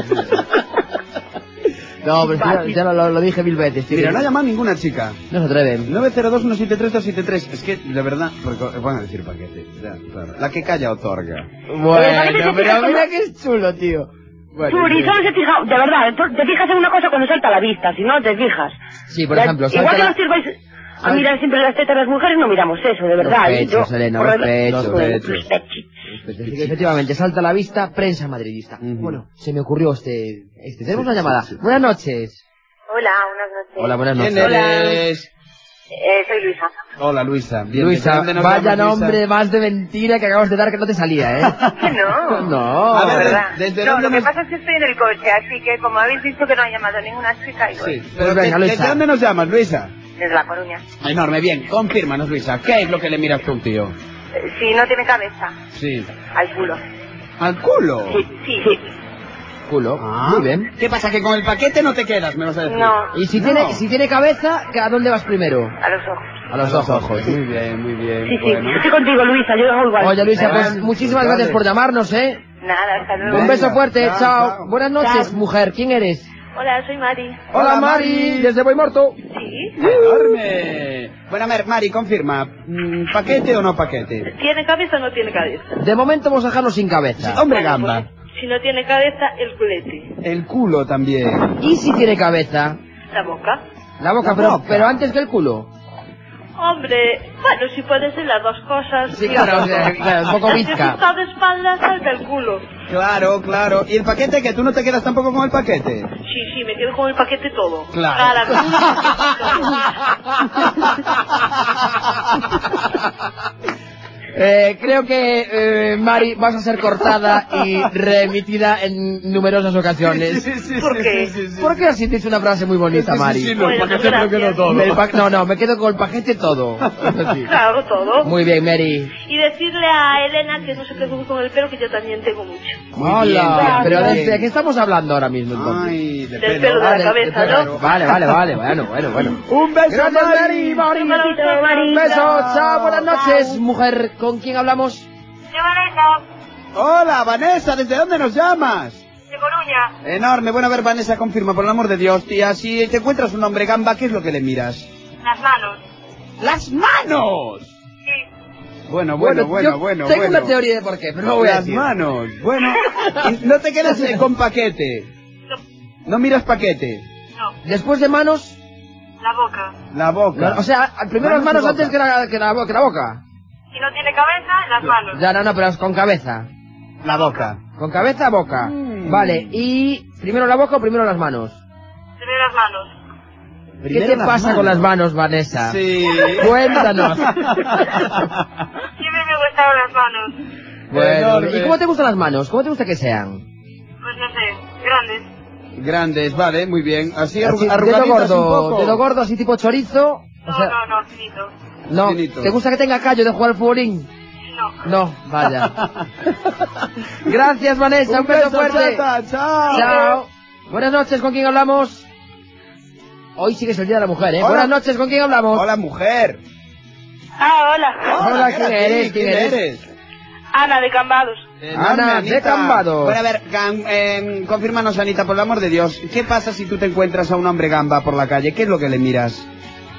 No, pero sí, ya, ya lo, lo dije mil veces. tío. Mira, no ha llamado ninguna chica. No se atreven. nueve cero dos, uno siete tres, dos siete tres. Es que, de verdad, porque van a decir paquete. Ya, claro. La que calla otorga. Bueno, pero mira que es chulo, tío. Bueno, Churi, sí. solo se fija, de verdad, tú te fijas en una cosa cuando salta a la vista, si no te fijas. Sí, por La- ejemplo, igual salta que la- nos sirváis a sal- mirar siempre las tetas de las mujeres, no miramos eso, de Los verdad. pechos, Yo- Elena, por los el- pechos. Los Bueno, pechos. los pechos. Así que efectivamente, salta a la vista, prensa madridista. Ujú. Bueno, se me ocurrió este... este. Tenemos una llamada. Buenas noches. Hola, buenas noches. Hola, buenas ¿Quién noches. eres? Eh, soy Luisa. Hola, Luisa. Bien, ¿de Luisa, dónde nos vaya llamas, Luisa? nombre más de mentira que acabas de dar que no te salía, ¿eh? Que no. No. A ver, ¿Verdad? ¿desde no, dónde lo que nos- pasa es que estoy en el coche, así que como habéis visto que no ha llamado ninguna chica, y voy. Sí, pero Pues venga, ¿de- Luisa. ¿desde dónde nos llamas, Luisa? Desde La Coruña. Enorme, bien. Confírmanos, Luisa. ¿Qué es lo que le miras tú, tío? Eh, si no tiene cabeza, Sí. al culo. ¿Al culo? Sí, sí, sí. Culo. Ah. Muy bien. ¿Qué pasa? ¿Que con el paquete no te quedas, me vas a decir? No, Y si No. tiene si tiene cabeza, ¿a dónde vas primero? a los ojos. A los ojos. Muy bien, muy bien. Sí, sí, bueno. estoy contigo, Luisa, yo hago igual. Oye, Luisa, pues Bueno, muchísimas pues gracias vale. por llamarnos, ¿eh? Nada, hasta luego. Un Venga, beso fuerte, chao, chao. chao. Buenas noches, Chao. mujer. ¿Quién eres? Hola, soy Mari. Hola, Hola, Mari, Mari. desde Boimorto. ¿Sí? ¡Enorme! Bueno, a ver, Mari, confirma. mm, ¿Paquete o no paquete? ¿Tiene cabeza o no tiene cabeza? De momento vamos a dejarlo sin Sí, cabeza. hombre Bueno, gamba. pues, si no tiene cabeza, el culete. El culo también. ¿Y si tiene cabeza? La boca. La boca, La pero, boca. pero antes que el culo. Hombre, bueno, si puede ser las dos cosas. Sí, claro, o sea, claro, un poco Es que si bizca. está de espaldas, salta el culo. Claro, claro. ¿Y el paquete? ¿Que tú no te quedas tampoco con el paquete? Sí, sí, me quedo con el paquete todo. Claro. Cara, culo, Eh, creo que, eh, Mari, vas a ser cortada y remitida en numerosas ocasiones. ¿Por qué? Porque así dice una frase muy bonita, Mari. Sí, sí, Bueno, el paquete me lo quedo gracias. todo. El pa- no, no, me quedo con el paquete todo. Eso sí. Claro, todo. Muy bien, Mary. Y decirle a Elena que no se preocupe con el pelo, que yo también tengo mucho. Muy Hola. bien, Pero muy ¿de, bien. de qué estamos hablando ahora mismo, entonces? Ay, de Del pelo. pelo de Ah, la de- cabeza, de- ¿no? Vale, vale, vale, bueno, bueno, bueno. Un beso, Gracias, Mary, Mari. Mari. Besito, Mari. Un beso, Chao. chao, buenas noches, mujer. ¿Con quién hablamos? Yo, Vanessa, Hola, Vanessa, ¿desde dónde nos llamas? de Coruña. Enorme. Bueno, a ver, Vanessa, confirma, por el amor de Dios, tía. Si te encuentras un hombre gamba, ¿qué es lo que le miras? Las manos. ¡Las manos! Sí. Bueno, bueno, bueno, yo bueno, tengo bueno. una teoría de por qué, pero no voy a Las decir. manos. Bueno, y no te quedas eh, con paquete. No, No miras paquete. no. Después de manos, La boca. La boca. o sea, primero las Manos y manos boca. antes que la, que la, bo- que la boca. Si no tiene cabeza, las manos. Ya, no, no, pero con cabeza. La boca. Con cabeza, boca. Mm. Vale, y primero la boca o primero las manos. Primero las manos. ¿Qué Primero te las pasa manos. con las manos, Vanessa? Sí. Cuéntanos. Siempre me gustaron las manos. Bueno, Enorme. ¿y cómo te gustan las manos? ¿Cómo te gusta que sean? Pues no sé, grandes. Grandes, vale, muy bien. Así, Así, arru- dedo arrugaditas un gordo, poco. dedo gordo, así tipo chorizo. O No, sea, no, no, finito. no. finito. ¿Te gusta que tenga callo de jugar al futbolín? No. No, vaya. Gracias, Vanessa, un, beso, fuerte. chata, chao. Chao. Buenas noches, ¿con quién hablamos? hoy sí que es el Día de la Mujer, ¿eh? Hola. Buenas noches, ¿con quién hablamos? Hola, mujer. Ah, hola. Hola, ¿qué ¿quién eres? eres? ¿Quién eres? eres? Ana de Cambados. Ana, Anita. de Cambados. Bueno, a ver, Gam- eh, confírmanos, Anita, por el amor de Dios. ¿Qué pasa si tú te encuentras a un hombre gamba por la calle? ¿Qué es lo que le miras?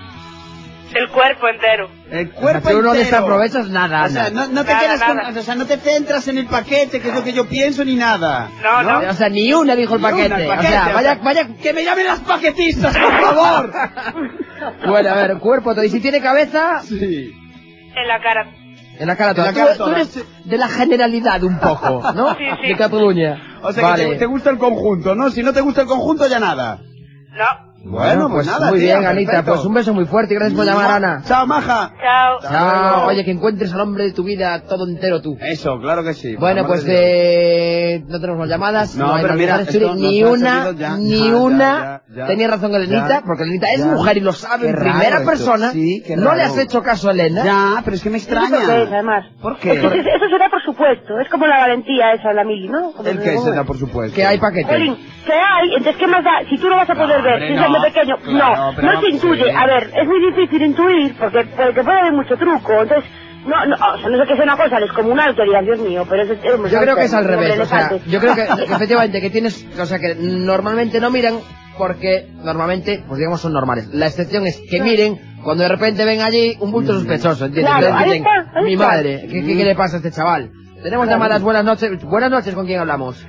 El cuerpo entero. El O sea, cuerpo tú no entero. desaprovechas nada, O sea, Ana. no, no te Nada, quedas con... nada. O sea, no te centras en el paquete, que es lo que yo pienso, ni nada. No, no. O sea, ni una dijo el Ni una, paquete. el O paquete, sea, o vaya, sea, vaya... ¡Que me llamen las paquetistas, por favor! Bueno, a ver, cuerpo todo. Y si tiene cabeza, Sí. En la cara. en la cara toda. En la cara Tú- tú, toda. eres de la generalidad un poco, ¿no? Sí, sí. De Cataluña. O sea, vale. que te, te gusta el conjunto, ¿no? Si no te gusta el conjunto, ya nada. No. Bueno, pues nada, muy tía, bien, Anita. perfecto. Pues un beso muy fuerte y gracias por llamar, Ana. Chao, maja. Chao. Chao. Oye, que encuentres al hombre de tu vida todo entero tú. Eso, claro que sí. por Bueno, amor pues de Dios. eh, no tenemos más llamadas. No, hay pero más mira, mensajes. esto ni nos ha una, servido ya. ni Ya, una. ya, ya, ya. Tenía razón Elenita, Ya, porque Elenita es ya. mujer y lo sabe Qué en raro primera esto. persona. Sí, qué no le raro. has hecho caso a Elena. Ya, pero es que me ¿Eso qué es, extraña. además? ¿Por qué? Es que eso será por supuesto. Es como la valentía esa, la mili, ¿no? Como El se que llama. se da, por supuesto. Que hay paquete. Jolín, que hay, entonces ¿qué más da? Si tú no vas a poder No, ver, hombre, si no, es de pequeño, claro, no, pero no vamos, se intuye. sí. A ver, es muy difícil intuir porque, porque puede haber mucho truco, entonces, no, no, o sea, no sé que sea una cosa descomunal que digas, Dios mío, pero es, es, es Yo creo que es al un hombre revés, o sea, elefante. yo creo que, que efectivamente que tienes, o sea, que normalmente no miran porque normalmente, pues digamos, son normales. La excepción es que miren cuando de repente ven allí un bulto sospechoso, ¿entiendes? Claro, Entonces ahí dicen, está, ahí mi está. madre, ¿qué, qué, qué le pasa a este chaval? Tenemos Claro. llamadas, buenas noches. Buenas noches, ¿con quién hablamos?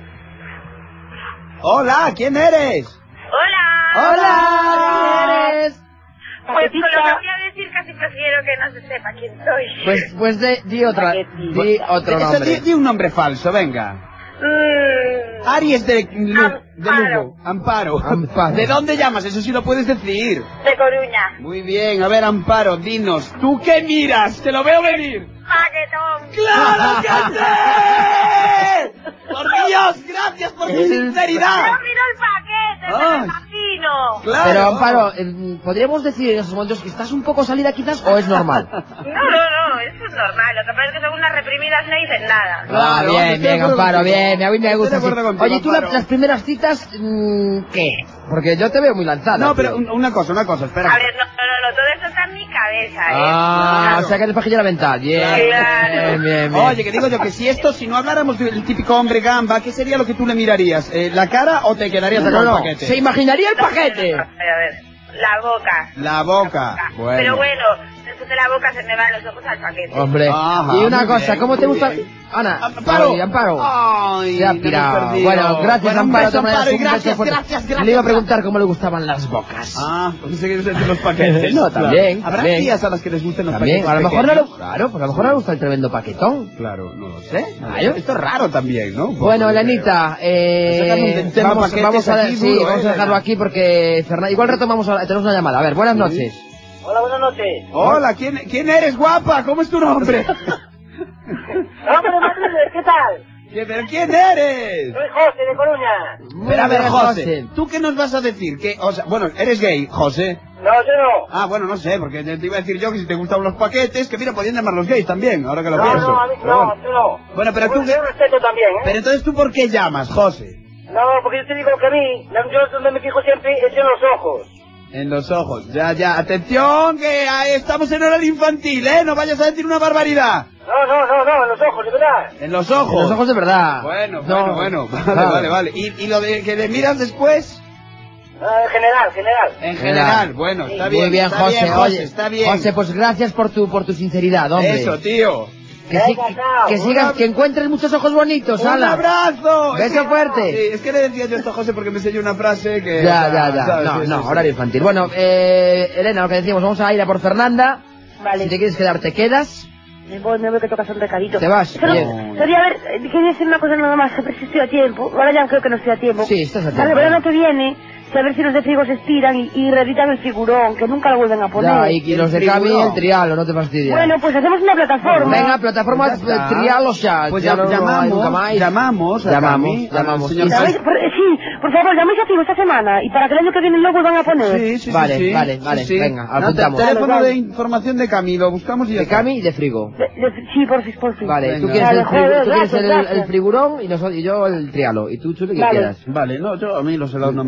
Hola, ¿quién eres? Hola. ¡Hola! ¿Quién eres? Pues con lo que voy a decir casi prefiero que no se sepa quién soy. Pues, pues de, di otra, di otro Eso, nombre. di, di un nombre falso, venga. Mm, Aries de, Lu- de Amparo. Lugo. Amparo. Amparo. ¿De dónde llamas? Eso sí lo puedes decir. de Coruña. Muy bien, a ver, Amparo, dinos, ¿tú qué miras? Te lo veo venir. Paquetón. ¡Claro que sí! ¡Por Dios, gracias por tu El- sinceridad! No miro el paquete, me Ay. lo imagino. Claro. Pero Amparo, eh, ¿podríamos decir en esos momentos que estás un poco salida quizás o es normal? No, no, no, eso es normal. Lo que pasa es que según las reprimidas no dicen nada. Claro, Ah, estoy bien, de bien, acuerdo Amparo, contigo. bien, a mí me Estoy gusta de así. acuerdo contigo, Oye, tú la- Amparo. las primeras citas, mm, ¿qué? Porque yo te veo muy lanzada. No, pero tío. un- una cosa, una cosa, espera. A ver, no, no, no, todo eso está en mi cabeza, ¿eh? Ah, Claro. o sea que eres pajillera mental. Bien, Claro. bien, bien, bien. Oye, que digo yo que si esto, si no habláramos del típico hombre gamba, ¿qué sería lo que tú le mirarías? Eh, ¿La cara o te quedarías no, con no, el paquete? se imaginaría el No, paquete. no, no, a ver, a ver, la boca. La boca. Bueno. Pero bueno, después de la boca se me van los ojos al paquete. Hombre, Ajá, y una muy cosa, bien, ¿cómo te muy gusta? bien. Ana, Amparo. Ay, Amparo. Ay, Se ha te hemos pirado. perdido. Bueno, gracias, Bueno, un Amparo. beso, te mandas Amparo, y un beso gracias, fuerte. gracias, gracias. Le iba a preguntar cómo le gustaban las bocas. Ah, pensé que ibas a decir los paquetes. No, también, Habrá también. tías a las que les gusten los También, paquetes a lo mejor no pequeños. le, claro, pues a lo mejor no le gusta el tremendo paquetón. Claro, no lo sé. Claro. Esto es raro también, ¿no? Un poco, Bueno, yo Elenita, creo. Sacan un eh, tema vamos, paquetes vamos a, aquí sí, duro, vamos eh, a dejarlo Elena. aquí porque Fernando, igual retomamos, a- tenemos una llamada. A ver, buenas Sí. noches. Hola, buenas noches. Hola, ¿quién, ¿quién eres, guapa? ¿Cómo es tu nombre? Hombre, Madrid, ¿qué tal? ¿Qué- ¿Pero quién eres? Soy José de Coruña. Pero a ver, Muy bien, José, ¿tú qué nos vas a decir? Que, o sea, bueno, eres gay, José. No, yo no. Ah, bueno, no sé, porque te te iba a decir yo que si te gustan los paquetes, que mira, podían llamarlos gays también, ahora que lo No, pienso. no, a mí Pero no, bueno. tú no. Bueno, pero Yo- tú- Yo respeto también, ¿eh? Pero entonces, ¿tú por qué llamas, José? No, porque yo te digo que a mí, yo donde me fijo siempre es en los ojos. En los ojos. Ya, ya. Atención, que ahí estamos en horario infantil, ¿eh? No vayas a decir una barbaridad. No, no, no, no, en los ojos, de verdad. En los ojos. En los ojos de verdad. Bueno, No. bueno, bueno. Vale, Claro. vale, vale. ¿Y, y lo de que le miras después? Ah, en general, general. En general, bueno, está bien. Muy bien, está José. bien, Oye, está bien. José, pues gracias por tu por tu sinceridad, hombre. Eso, tío. Que, sí- Venga, chao. que sigas, que encuentres muchos ojos bonitos, ¡Un Ana. abrazo! Beso Es que- fuerte. Sí, es que le decía yo esto a José porque me enseñó una frase que... Ya, o sea, ya, ya. ¿sabes? No, Sí, no, sí, sí. horario infantil. Bueno, eh, Elena, lo que decíamos, vamos a ir a por Fernanda. Vale. Si te quieres quedar, te quedas. Me voy, me voy que tocas un recadito. Te vas, Pero, bien. quería ver, eh, quería decir una cosa nada más, que si estoy a tiempo. Ahora ya creo que no estoy a tiempo. Sí, estás a Para tiempo. el verano que viene, a ver si los de Frigo se estiran y, y reeditan el figurón, que nunca lo vuelven a poner. Ya, y, y los de El Cami figurón. el trialo, no te fastidies. Bueno, pues hacemos una plataforma. Venga, plataforma Pues ya está. trialo ya. Pues ya ya- no, no hay llamamos, nunca más. llamamos a llamamos, Cami, al llamamos. señor Y- ¿Sabéis? Por- eh, sí, por favor, llaméis a Frigo esta semana y para que el año que viene lo vuelvan a poner. Sí, sí, Vale, sí, sí. vale, vale, Sí, sí. venga, No, apuntamos. te- teléfono Vale, de vale. información de Cami, lo buscamos y ya De está. Cami y de Frigo. De- de- sí, por fin, por fin. Vale, Venga. tú quieres, Vale, el, joder, frigo- tú quieres gracias, el, gracias. el frigurón y, nosotros, y yo el trialo. Y tú, Chule, ¿qué Vale. quieras? Vale, no, yo a mí los helados no me molan El mucho.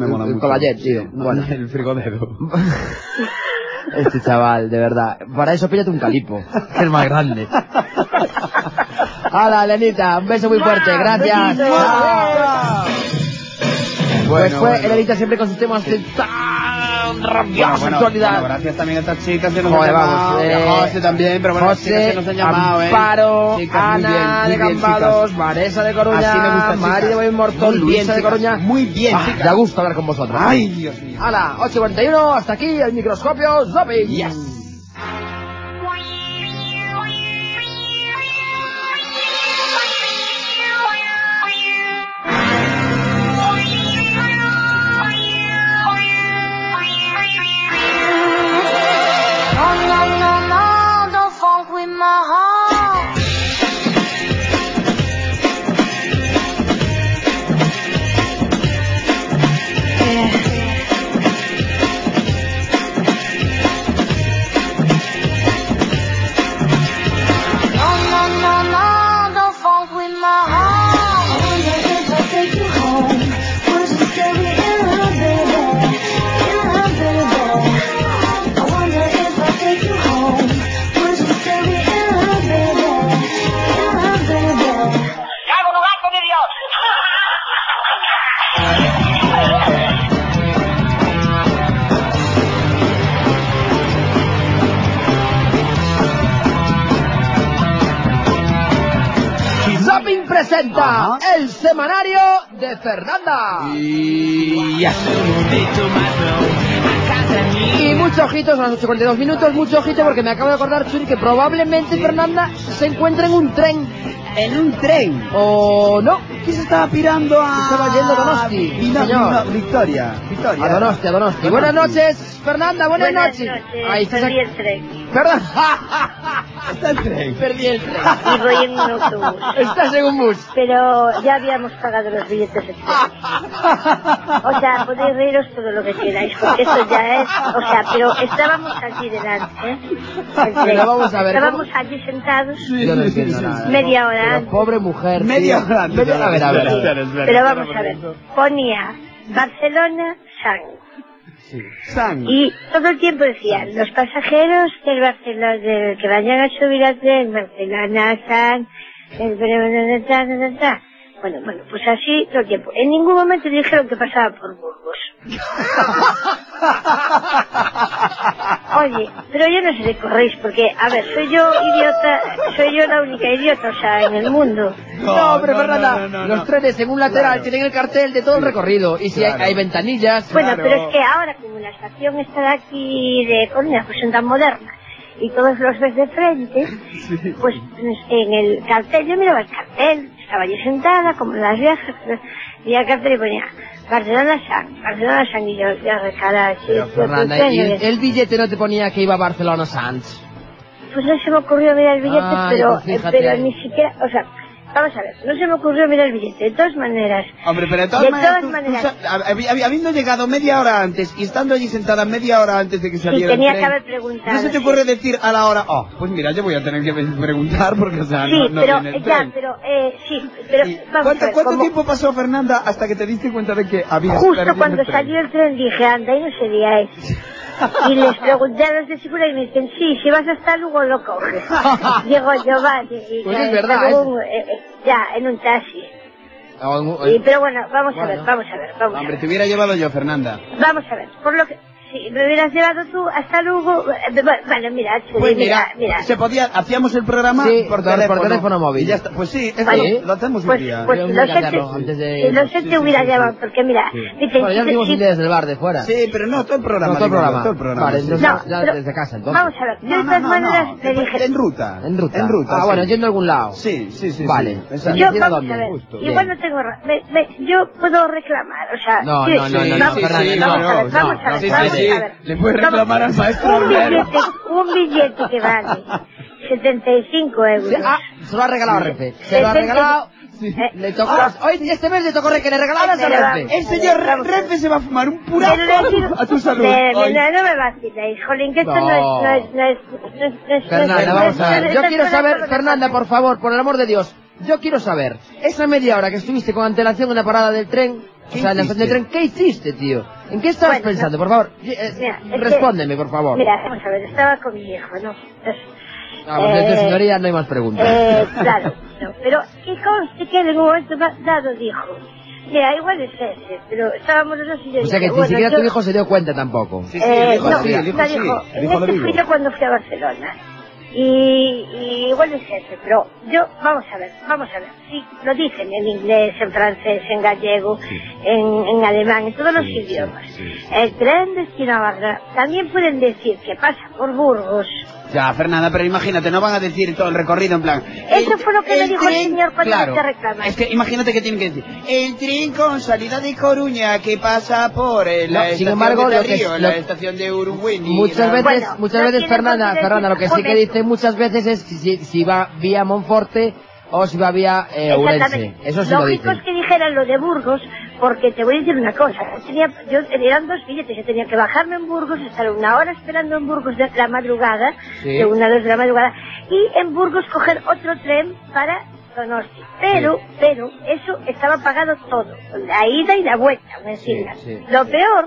Bayet, tío. Bueno. El frigodedo. Este chaval, de verdad. Para eso píllate un calipo, que es más grande. Hala, Elenita, un beso muy fuerte, gracias. Chao. Pues Bueno, fue bueno. Elenita siempre con sus temas de tan Bueno, rabiosa bueno, actualidad. bueno, gracias también a estas chicas que nos Joder, han llamado. vamos, Y a eh, José también, pero bueno, las chicas José, que nos han llamado, Amparo, eh. Chicas, muy bien, Ana muy de bien, Cambados, chicas. Vanessa de Coruña, Así me gusta, chicas. Mari de Buen Mortón, Muy bien, Luisa de chicas. Coruña. Muy bien, Ah, chicas. da gusto hablar con vosotros. Ay, Dios mío. Hala, ocho cuarenta y uno, hasta aquí el microscopio Zapping. Yes. No, no, no, no, don't funk with my heart. No, no, no, no, don't funk with my heart. I wonder if I take you home. Would you still be in love, baby? In love, baby. I wonder if I take you home. Would you still be in love, baby? In love, baby. ¡Cago en un acto de Dios! Zapping presenta Ajá. el semanario de Fernanda. Y ya. Y mucho ojito, son las ocho cuarenta y dos minutos, mucho ojito porque me acabo de acordar, Churi, que probablemente Fernanda se encuentra en un tren. En un tren. ¿O no? ¿Quién se estaba pirando a...? Se estaba yendo a Donosti, Y no, señor. no, Victoria. Victoria. A Donosti, a Donosti. Buenas noches, Fernanda, buenas, Buenas noches. noches, Ahí estás perdí aquí. el tren. Perdón. Está el tren. Perdí el tren. Y voy en un autobús. Estás en un bus. Pero ya habíamos pagado los billetes de tren. O sea, podéis reíros todo lo que queráis, porque eso ya es... O sea, pero estábamos allí delante, ¿eh? El tren. Pero vamos a ver, Estábamos ¿cómo? allí sentados. Yo no entiendo nada. Media hora Pero antes. pobre mujer. Media tío. hora antes. Media- A ver, a ver, a ver. Espera, espera, Pero espera, vamos a ver. espera. Ponía Barcelona, San. San. Y todo el tiempo decían, los pasajeros del Barcelona, del que vayan a subir al tren, Barcelona, San, el... Bueno, bueno, pues así todo el tiempo. En ningún momento dijeron que pasaba por Burgos. Oye, pero yo no sé de corréis, porque, a ver, soy yo idiota, soy yo la única idiota, o sea, en el mundo. No, pero no, Fernanda, no, no, no, los no. trenes en un lateral Claro. tienen el cartel de todo el recorrido. Y si Claro. hay, hay ventanillas... Bueno, Claro. pero es que ahora, como la estación está de aquí de Coruña, pues son tan modernas, y todos los ves de frente, pues en el cartel, yo miraba el cartel, estaba yo sentada, como las viejas, y el cartel y ponía Barcelona San, Barcelona San, y yo, ya recara, sí, Pero, sí, Fernanda, sí, ¿y sí, el, el billete no te ponía que iba a Barcelona Sanz? Pues no se me ocurrió mirar el billete, Ay, pero, pues fíjate. pero ni siquiera, o sea, vamos a ver, no se me ocurrió mirar el billete, de todas maneras. Hombre, pero de todas De maneras, todas tú- tú maneras. sa- hab- hab- habiendo llegado media hora antes y estando allí sentada media hora antes de que Sí, saliera tenía el que tren, haber preguntado. ¿no se te sí. ocurre decir a la hora, oh, pues mira, yo voy a tener que preguntar porque, o sea, Sí, no, no pero, viene el ya, tren? pero, eh, sí, pero, Sí. vamos ¿Cuánto, a ver, cuánto como- tiempo pasó, Fernanda, hasta que te diste cuenta de que había Justo cuando salió el tren dije, anda, y no sería ese. Y les pregunté a los de seguridad y me dicen, sí, si vas hasta Lugo lo coges. Digo yo, vale. Y Pues ya, es verdad, hasta es- Lugo, eh, eh, ya, en un taxi. O en un- Y, pero bueno, vamos a ver, Bueno. vamos a ver, vamos a Hombre, ver. te hubiera llevado yo, Fernanda. Vamos a ver, por lo que... Si me hubieras llevado tú hasta Lugo... eh, Bueno, mira, Churi, Pues mira, mira, mira. se podía, hacíamos el programa Sí, por, por- teléfono, por teléfono móvil. Y ya está. Pues sí, es Vale. lo, lo hacemos Pues, un día. pues Yo si voy a lo sé, hacerlo te, antes de- si lo sé sí, te sí, hubiera sí, llevado, sí. porque mira, Sí. dicen, Bueno, ya sí, seguimos sí, un día desde el bar de fuera. Sí, pero no, todo el programa. No, todo el digo yo, programa. todo el programa. Vale, sí. entonces No, ya pero- desde casa, entonces. Vamos a ver, yo No, de no, todas no, maneras no, le dije... en ruta. En ruta. En ruta, Ah, sí. bueno, yendo a algún lado. Sí, sí, sí. Vale. sí, exacto. Yo, ¿Decir a vamos dónde? a ver, Justo. igual no tengo... ra- me- me- yo puedo reclamar, o sea... No, sí, no, no, sí, no, no, vamos, Fernanda, vamos no, a ver, no, vamos a ver, no, vamos a sí, ver, sí, vamos a ver. le puedes Vamos- reclamar al maestro un Albert. billete, un billete que vale setenta y cinco euros. Sí, ah, se lo ha regalado a Renfe. Se lo ha Setenta- regalado. Eh, Le tocó. Ah. Hoy, este mes le tocó que le regalaras a Pero Renfe. vamos. El señor Vamos a ver. Renfe se va a fumar un Pero le purazo digo- a tu salud. de- Ay. no, no me vaciléis, jolín, que esto No. no es... No es, no es, no es, no es- Fernanda, no es- vamos no a es- ver. no Yo es- quiero no es- saber, no es- Fernanda, por favor, por el amor de Dios. Yo quiero saber, esa media hora que estuviste con antelación en la parada del tren, o ¿Qué sea, en la estación del hiciste? tren, ¿qué hiciste, tío? ¿En qué estabas Bueno, pensando? no. Por favor, eh, Mira, es que- respóndeme, por favor. Mira, vamos a ver, estaba con mi hijo, ¿no? Entonces, Ah, pues eh, entonces, señoría, no hay más preguntas. Eh, claro, no, pero y conste que él en un momento da- dado dijo, mira, igual es ese, pero estábamos los dos y yo O sea que dije, ni bueno, siquiera yo- tu hijo se dio cuenta tampoco. Sí, sí, eh, el hijo no, sí, el hijo no, sí. dijo, El en hijo lo este digo. fui yo cuando fui a Barcelona. Y, y igual es ese, pero yo, vamos a ver, vamos a ver, sí, lo dicen en inglés, en francés, en gallego, en, en alemán, en todos los Sí, sí, idiomas. sí. El tren destino a Barcelona, también pueden decir que pasa por Burgos. Ya, Fernanda, pero imagínate, no van a decir todo el recorrido en plan... Eso el- fue lo que me dijo el señor cuando claro, me fue a reclamar. es que imagínate que tienen que decir, el tren con salida de Coruña que pasa por eh, la No, sin estación embargo, de lo que Río, es- la lo- estación de Uruguay... Muchas veces, Bueno, muchas no veces, tiene por Fernanda, qué Fernanda, lo que decir, sí que momento. dicen muchas veces es si, si va vía Monforte o si va vía eh, Ourense. Exactamente. Eso sí lo Lógico dicen. es que dijeran lo de Burgos, porque te voy a decir una cosa. Yo tenía, yo, eran dos billetes, yo tenía que bajarme en Burgos, estar una hora esperando en Burgos de la madrugada, Sí. de una a dos de la madrugada, y en Burgos coger otro tren para Donosti. Pero, Sí. pero, eso estaba pagado todo, la ida y la vuelta, me Sí, decían. sí. Lo peor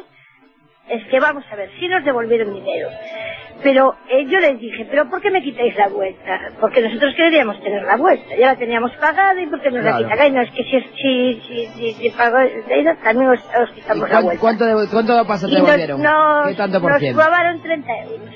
es que, vamos a ver, sí nos devolvieron dinero. Pero eh, yo les dije, ¿pero por qué me quitáis la vuelta? Porque nosotros queríamos tener la vuelta, ya la teníamos pagada y ¿por qué nos Claro. la quitan? Y no, es que si, si, si, si, si pago de ida, también os, os ¿Y quitamos la cuánto, vuelta. cuánto, de- cuánto pasa te Y nos, devolvieron? nos, ¿Qué tanto por nos ciento? robaron treinta euros.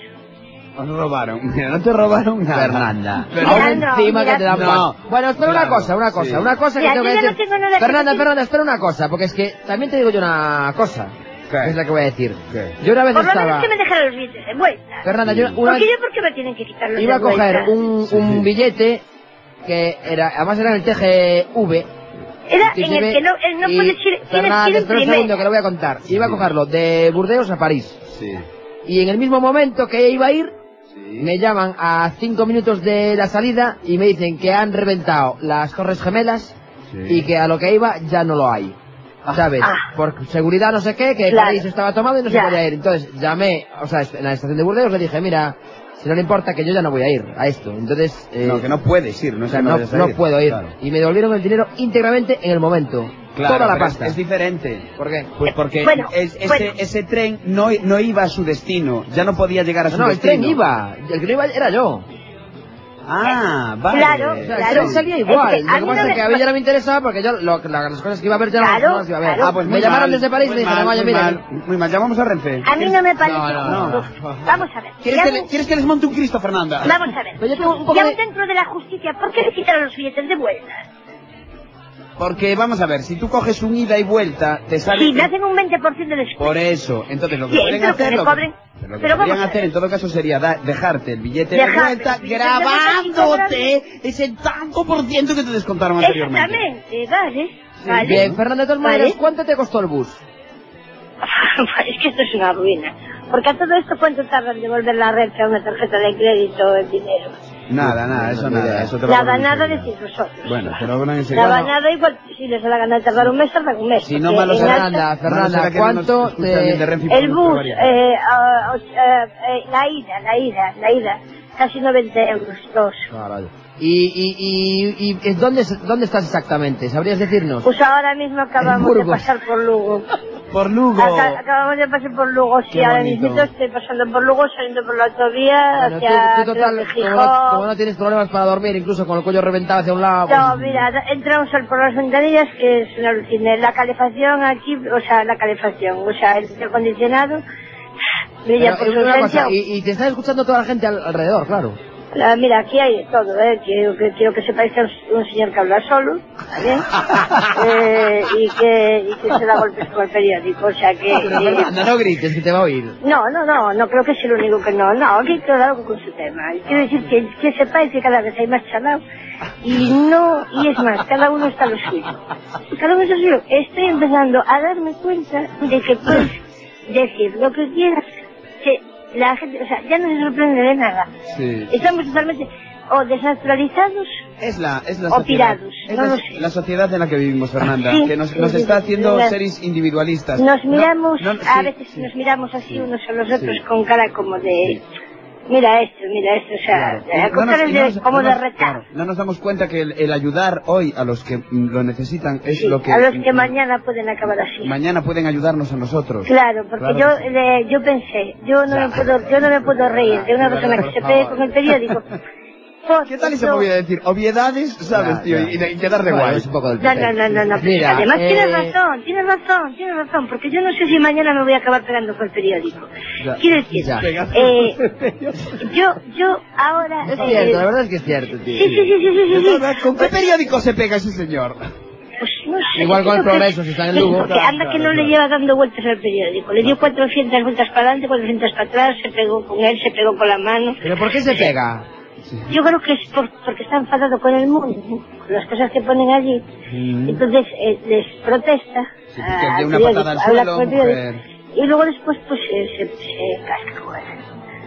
Os robaron. Mira, no te robaron nada. Fernanda. Pero- Mira, Aún no, encima mira, que te dan no. más. Bueno, espera Claro, una cosa, una cosa, sí. una cosa Mira, que tengo yo que ya no decir. tengo nada que Fernanda, decir. Fernanda, espera una cosa, porque es que también te digo yo una cosa. ¿Qué? Que es la que voy a decir. ¿Qué? Yo una vez Por lo estaba... menos que me dejaran los billetes de vuelta. Fernanda, yo una Porque vez yo, ¿por qué me tienen que quitar los iba a de vuelta? coger un, un billete que era, además era en el T G V. Era T G V, en el que no, él no y, puedes ir, tienes que Fernanda, ir en espera un segundo primera. que lo voy a contar. Iba a cogerlo de Burdeos a París. Sí. Y en el mismo momento que iba a ir, Sí. me llaman a cinco minutos de la salida y me dicen que han reventado las Torres Gemelas Sí. y que a lo que iba ya no lo hay. ¿Sabes? Ah. Por seguridad no sé qué, que Claro. París estaba tomado y no Ya. se podía ir. Entonces llamé, o sea, en la estación de Burdeos le dije, mira, si no le importa que yo ya no voy a ir a esto. Entonces, eh, No, que no puedes ir, no o es sea, que no, vayas a no ir. puedo ir. Claro. Y me devolvieron el dinero íntegramente en el momento. Claro, Toda la pero pasta. Es, es diferente. ¿Por qué? Pues porque Bueno, es- ese, bueno. ese tren no, no iba a su destino, ya no podía llegar a No, su no, el destino. tren iba. El que no iba era yo. Ah, vale. Claro, O sea, claro. el tren salía igual. Es que a Lo que mí pasa no es que me- a mí ya no me interesaba porque yo lo, la- las cosas que iba a ver ya no- Claro, no las iba a ver. claro. Ah, pues me muy llamaron mal, desde París y muy me dijeron, mal, oye, muy mira, mal, muy mal, llamamos a Renfe. A mí no me parece. No, no, Vamos a ver. ¿Quieres ya que, me- le- ¿Quieres que les monte un Cristo, Fernanda? Vamos a ver. Pero yo tengo un poco Ya de- dentro de la justicia, ¿por qué le quitaron los billetes de vuelta? Porque, vamos a ver, si tú coges un ida y vuelta, te sale... Sí, me hacen un veinte por ciento de descuento. Por eso, entonces lo que Sí, pueden pero que hacer... me Lo que, cobren. pero lo que Pero vamos podrían a hacer ver. en todo caso sería da- dejarte el billete Dejarte de vuelta el billete de vuelta sin grabándote ese tanto por ciento que te descontaron anteriormente. Exactamente, vale. Vale. Bien, Fernanda, de todas Vale. maneras, ¿cuánto te costó el bus? Es que esto es una ruina. Porque a todo esto, ¿cuánto tardan en devolver la red a una tarjeta de crédito el dinero? Nada, nada, eso No, nada, mira. eso te lo Nada, cobran nada enseguida. decís vosotros. Bueno, te lo cobran enseguida. Nada, No, nada, igual, si les da la gana de tardar un mes, tardan un mes. Si no, porque malo en será. alta- Fernanda, Malo Fernanda, será que no nos ¿cuánto escuchan bien de te... Renfe por El nuestra bus, variedad. eh, ah, o sea, eh, la ida, la ida, la ida, casi noventa euros, dos. Caray. ¿Y, y, y, y, y dónde, dónde estás exactamente? ¿Sabrías decirnos? Pues ahora mismo acabamos En de Burgos. pasar por Lugo. Por Lugo. Acá- acabamos de pasar por Lugo, sí, Qué ahora bonito. mismo estoy pasando por Lugo, saliendo por la autovía, Bueno, tú, hacia tú total, creo que como no, como Gijón. no tienes problemas para dormir, incluso con el cuello reventado hacia un lado... pues- No, mira, entramos al- por las ventanillas, que es una alucina. La calefacción aquí, o sea, la calefacción, o sea, el aire acondicionado, brilla Pero, por su una ausencia. cosa, y, y te está escuchando toda la gente al- alrededor, claro. Ah, mira, aquí hay de todo, ¿eh? Quiero que, quiero que sepáis que es un señor que habla solo, ¿está bien? eh, y, que, y que se da golpes con el periódico, o sea que... Pero eh, Fernanda, no grites, que te va a oír. no, no, no, no creo que sea el único que no. No, aquí cada algo con su tema. Y quiero decir que, que sepáis que cada vez hay más chalao. Y no, y es más, cada uno está a lo suyo. Cada uno está a lo suyo. Estoy empezando a darme cuenta de que puedes decir lo que quieras, que la gente, o sea, ya no se sorprende de nada. Sí. Estamos totalmente o desnaturalizados Es la, es la o sociedad. pirados, Es no la, lo sé. la sociedad en la que vivimos, Fernanda, Sí, que nos, sí, nos sí, está sí, haciendo sí. seres individualistas. Nos No, miramos, no, a sí, veces sí. nos miramos así unos a los otros Sí. con cara como de... Mira esto, mira esto, o sea, Claro. a contar nos- es de, nos- como no de nos- retar. claro, no nos damos cuenta que el, el ayudar hoy a los que mm, lo necesitan es Sí, lo que a los que mm, mañana pueden acabar así. mañana pueden ayudarnos a nosotros. Claro, porque Claro yo que sí. le- yo pensé, yo no Ya. me puedo, yo no me puedo reír de una Ya, persona por que se favor. pegue con el periódico. ¿Qué tal esa No. movida de decir obviedades, sabes, Ya, tío? ya. Y, y quedar de Bueno, guay. es un poco del No, P P. no, no, no, no. Mira, Además eh, tienes razón, tienes razón, tienes razón, porque yo no sé si mañana me voy a acabar pegando con el periódico. Ya. Quiero decir, Ya. eh, yo, yo ahora... Es eh, cierto, la verdad es que es cierto, tío. Sí, sí, sí, sí, sí, sí, sí. ¿Con qué periódico se pega ese señor? Pues no sé. Igual con el creo que- Progreso, si está en Lugo. Porque anda Claro, que no le claro. lleva dando vueltas al periódico. Le dio cuatrocientas vueltas para adelante, cuatrocientas para atrás, se pegó con él, se pegó con la mano. ¿Pero por qué se pega? Yo creo que es por- porque está enfadado con el mundo, ¿no? Con las cosas que ponen allí. Mm. Entonces eh, les protesta. Sí, a- que de al una periódico, patada al habla suelo, con el periódico, mujer. y luego después pues eh, se, se casca con él.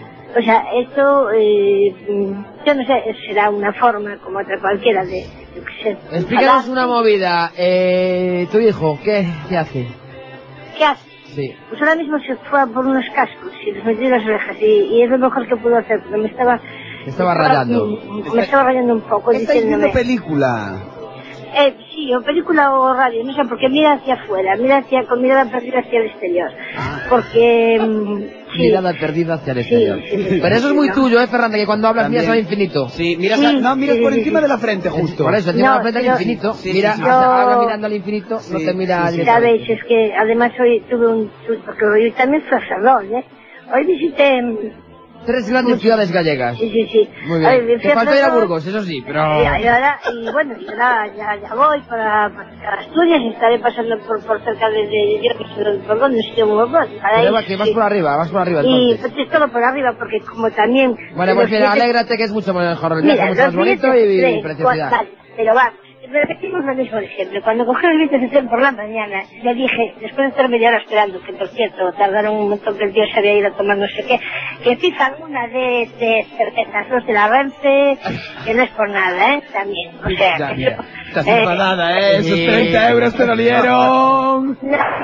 O sea, esto, eh, mm, yo no sé, será una forma como otra cualquiera de, yo qué sé. Explícanos enfadarse. una movida. Eh, tu hijo, ¿qué, qué hace? ¿Qué hace? Sí. Pues ahora mismo se fue a por unos cascos y les metió en las orejas y, y es lo mejor que pudo hacer, porque me estaba... Te estaba rayando. mm, Me estaba rayando un poco, Estáis viendo diciéndome... película. Eh, sí, o película o radio, no sé, porque mira hacia afuera, mira hacia, con mirada perdida hacia el exterior. Porque... mm, sí. Mirada perdida hacia el Sí, exterior. sí, sí, Pero eso es sí, muy ¿no? tuyo, ¿eh, Fernanda? Que cuando hablas También. miras al infinito. Sí, miras, Sí, a- no, miras sí, por sí, encima sí. de la frente, justo. Por eso, encima No, de la frente al yo- infinito. sí, Mira, sí, o sí. sea, Yo- habla mirando al infinito, no Sí, te mira sí, sí. directamente. Sabéis, es que además hoy tuve un... tu- Porque hoy también fue a Salón, ¿eh? Hoy visité... mm, Tres grandes ciudades gallegas. Sí, sí, sí. Muy Ay, bien. fui Te a faltó ir a Salón. Burgos, eso sí, pero... Y, y ahora, y bueno, y ahora ya, ya voy para, para Asturias y estaré pasando por, por cerca de, de yo no sé por dónde, sitio muy bueno. Para Pero ir, va, que vas sí. por arriba, vas por arriba Y entonces. pues es todo por arriba, porque como también... Bueno, pues los mira, billetes- alégrate que es mucho mejor el viaje, Mira, mucho más los bonito billetes de y tren, preciosidad. cua- Vale, pero vamos, repetimos lo mismo de siempre. Cuando cogí el billete de tren por la mañana, le dije, después de estar media hora esperando, que por cierto, tardaron un montón que el tío se había ido a tomar no sé qué, que fija alguna de, de cervezas, los de la Renfe, que no es por nada, ¿eh? También, o sea... Ya, que- mira, estás eh, enfadada, ¿eh? Esos Sí. treinta euros te dolieron.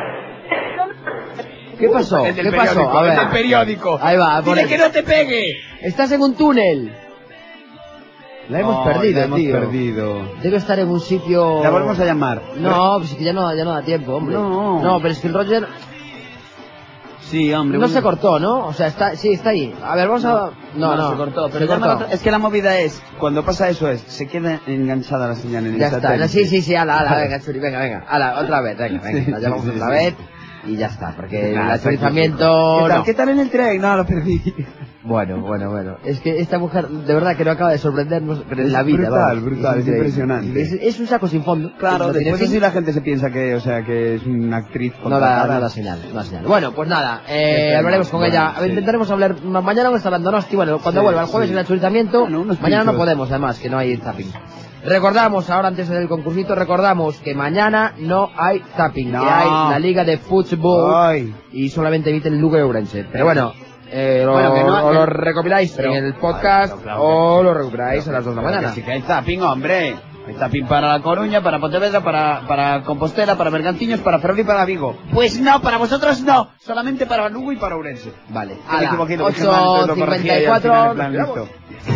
¿Qué pasó? El del ¿Qué pasó? periódico, A el del ver. periódico. Ahí va, por Dile eso. que no te pegue. Estás en un túnel. La hemos No, perdido, la hemos tío. perdido. Debe estar en un sitio... La volvemos a llamar. No, pues es que ya no, ya no da tiempo, hombre. No. No, pero es que el Roger Sí, hombre. no bueno. se cortó, ¿no? O sea, está, sí, está ahí. A ver, vamos a... No, no. se cortó. Pero se llámalo cortó. otra- Es que la movida es, cuando pasa eso es, se queda enganchada la señal en el Ya está. satélite. Sí, sí, sí, ala, ala, venga, Churi, venga, venga. Ala, otra vez, venga, venga. Sí, La llamamos sí, otra sí. vez y ya está, porque Ah, el aterrizamiento... ¿Qué tal? no. ¿Qué tal en el tren? No, lo perdí. Bueno, bueno, bueno. Es que esta mujer, de verdad que no acaba de sorprendernos pero en Es la vida. brutal, vamos. brutal, es increíble. impresionante. Es, es un saco sin fondo. Claro, no tiene después fin. así la gente se piensa que, o sea, que es una actriz No da, contratada. no da señal, no da señal. Bueno, pues nada, Ya eh, está, hablaremos con bueno, ella. A ver, sí. intentaremos hablar. ma- Mañana vamos a estar en Donosti. Bueno, cuando Sí, vuelva el jueves sí. en el achurizamiento. Bueno, unos mañana no pinchos. podemos, además, que no hay zapping. Recordamos, ahora antes del concursito, recordamos que mañana no hay zapping, No. que hay la Liga de Fútbol Ay. y solamente emite el Lugo y Ourense. Pero bueno, eh, lo, Bueno, que no- o que- lo recopiláis pero- en el podcast Ay, claro, o lo recuperáis a las dos de la Pero mañana. que sí que hay zapping, hombre. Hay zapping para La Coruña, para Pontevedra, para, para Compostela, para Bergantiños, para Ferrol y para Vigo. Pues no, para vosotros no. Solamente para Lugo y para Ourense. Vale, Que me ala, equivoqué, lo dije mal, entonces lo corregí ahí al final, en plan, nos listo.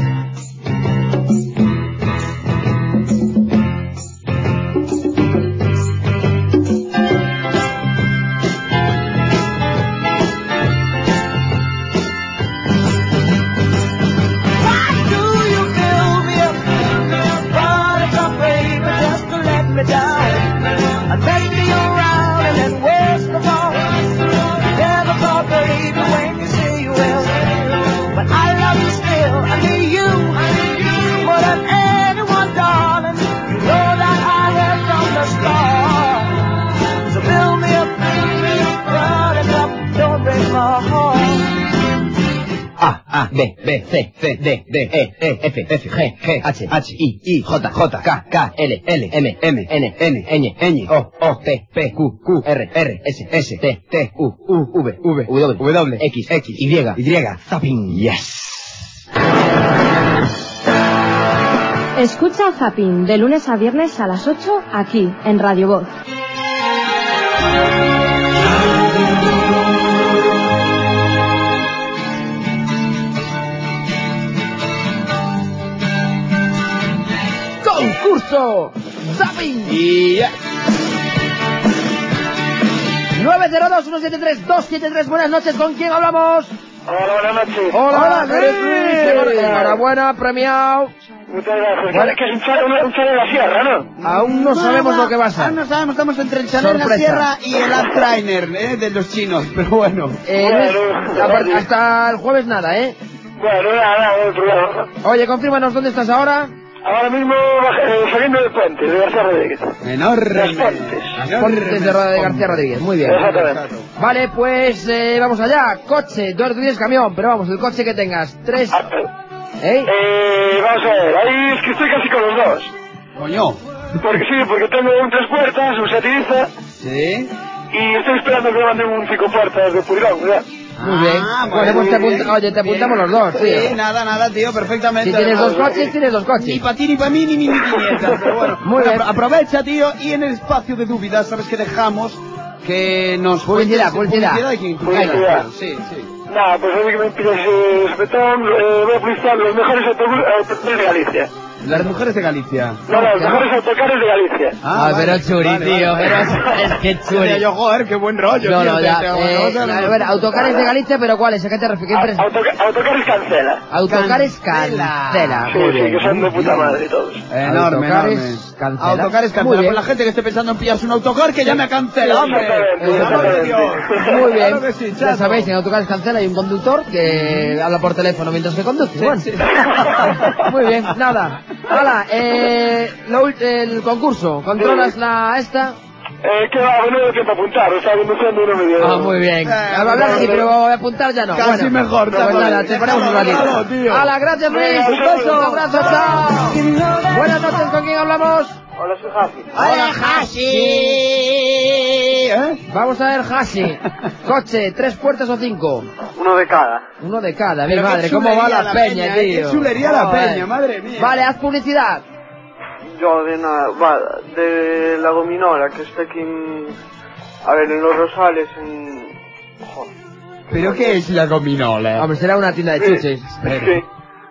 A, A, B, B, C, C, D, D, E, E, F, F, G, G, H, H, I, I, J, J, K, K, L, L, M, M, N, N, Ñ, Ñ, O, O, P, P, Q, Q, R, R, S, S, T, T, U, U, V, V, W, W, X, X, Y, Y, Zapping. Yes. Escucha Zapping de lunes a viernes a las ocho aquí en Radio Voz. momento. Zapping. Y ya. nueve cero dos, uno siete tres, dos siete tres. Buenas noches, ¿con quién hablamos? Hola, buenas noches. Hola, Hola, eres Luis. Enhorabuena, premiado. Muchas gracias. Vale, que es un chalet, un chalet en la sierra, ¿no? Aún no sabemos lo que va a ser. Aún no sabemos, estamos entre el chalet en la Sorpresa. sierra y el Uptrainer, ¿eh? De los chinos, pero bueno. Eh, Luis, aparte- hasta el jueves nada, ¿eh? Bueno, nada, nada, no hay problema. Oye, confírmanos dónde estás ahora. Ahora mismo eh, saliendo del puente, de García Rodríguez. Enorme. Los Pontes. Pontes de Roda de García Rodríguez, muy bien. Exactamente. Vale, pues eh, vamos allá. Coche, tú tienes camión, pero vamos, el coche que tengas. Tres. Ah, ¿Eh? Eh, vamos a ver, ahí es que estoy casi con los dos. Coño. Porque sí, porque tengo un tres puertas, un satiriza, Sí. y estoy esperando que me manden un cinco puertas de Purilón, ¿verdad? Muy bien. Ah, Pues muy te bien. apunta- Oye, te apuntamos los dos, Sí, tío. nada, nada, tío, perfectamente. Si tienes dos Además, coches, tienes dos Ni coches. para ti, ni para mí, ni mi quinientas, pero bueno. Muy Bueno, bien. apro- Aprovecha, tío, y en el espacio de dudas, ¿sabes qué dejamos? Que nos... Publicidad, cuentes- publicidad. Publicidad y que- Publicidad. Sí, sí. Nada, pues a mí que me pides eh, respetón, eh, voy a publicitar los mejores autobu- autocares de Galicia. Las mujeres de Galicia. No, no, los mejores autocares de Galicia. Ah, pero churi, tío, pero es, es que churi. Decía yo, joder, qué buen rollo, No, tío. no, te- ya. te- Eh, te- a ver, autocares de Galicia, pero ¿cuáles? ¿A qué te refieres? ¿Qué empresa? Autoca- autocares cancela. Autocares Cancela. Cancela. Sí, Muy sí, bien. que son de puta madre todos. Enorme, Autocares enorme. cancela. Autocares Muy cancela. bien. Pues la gente que esté pensando en pillarse un autocar, que ya me cancela, hombre. Exactamente, Por el amor de Dios. exactamente. Muy bien. Claro que sí, Ya chato. sabéis, en Autocares Cancela hay un conductor que habla por teléfono mientras que conduce. Bueno. sí. Muy bien, nada. Hala, eh, lo ult- el concurso. ¿Controlas la esta? Eh, que va, no tengo tiempo a apuntar, estaba conduciendo y no me dio. Ah, muy bien. Eh, A hablar sí, pero apuntar ya no. Casi Bueno, mejor, pues chaval. nada, te ponemos un Déjalo, déjalo, ratito. tío. Hala, gracias Luis. Venga, Un beso, un abrazo, chao. Buenas noches, ¿con quién hablamos? Hola, soy Javi. Hola, Hashi. ¿Eh? Vamos a ver, Hashi. Coche, tres puertas o cinco. Uno de cada. Uno de cada, mi Pero qué madre, cómo va chulería la, la peña, peña, eh, tío. qué chulería la Joder. peña, madre mía. Vale, haz publicidad. Yo de nada, va, de la gominola que está aquí en, a ver, en Los Rosales, en... Joder. ¿Pero qué es la gominola? Hombre, será una tienda de chuches. Sí.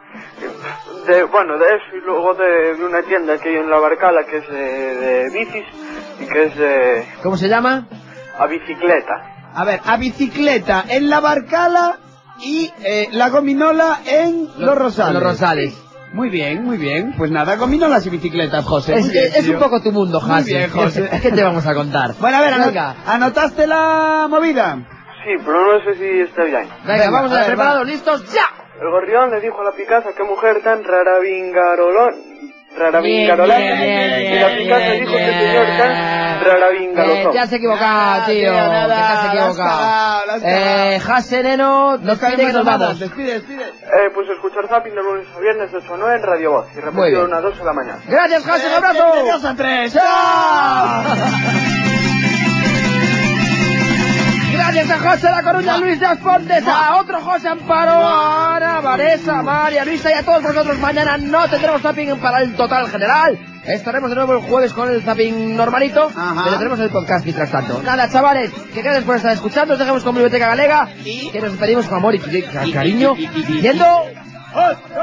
De, bueno, de eso y luego de, de una tienda que hay en La Barcala que es de, de bicis y que es de, ¿Cómo se llama? a bicicleta. A ver, a bicicleta en la Barcala y eh, la gominola en Los Rosales. Los Rosales. Muy bien, muy bien. Pues nada, gominolas y bicicletas, José. Es, Muy bien, es tío. un poco tu mundo, Muy Hashi. bien, José. ¿Qué te vamos a contar? Bueno, a ver, ano- Venga. ¿anotaste la movida? Sí, pero no sé si está bien. Venga, Venga, vamos a a ver, ver, preparados, va. listos, ya. El gorrión le dijo a la Picasso qué mujer tan raravingarolón, raravingarolán, Bien, bien, bien, y la Picasso bien, dijo que bien. señor tan Eh, raravingarolón. te has equivocado, Nada, tío. tío, nada, que te has la has equivocado. cagado, la has eh, Hashi, neno, Nos despide que nos vamos. Despide, despide. Eh, pues escuchar Zapping de lunes a viernes de ocho a nueve en Radio Voz y Muy repetido bien. una a dos de la mañana. Gracias, Hashi, un abrazo. Bienvenidos a tres. ¡Chao! Gracias a José La Coruña, Luis de Aspontes, a otro José Amparo, a Ana, Vanessa, a María, Luisa y a todos vosotros. Mañana no tendremos zapping para el total general. Estaremos de nuevo el jueves con el zapping normalito, Ajá. pero tenemos el podcast mientras tanto. Nada, chavales, que gracias por estar escuchando. Os dejamos con Biblioteca Galega, Y- que nos despedimos con amor y, y- cariño, y- y- y- y- diciendo... ¡Oh!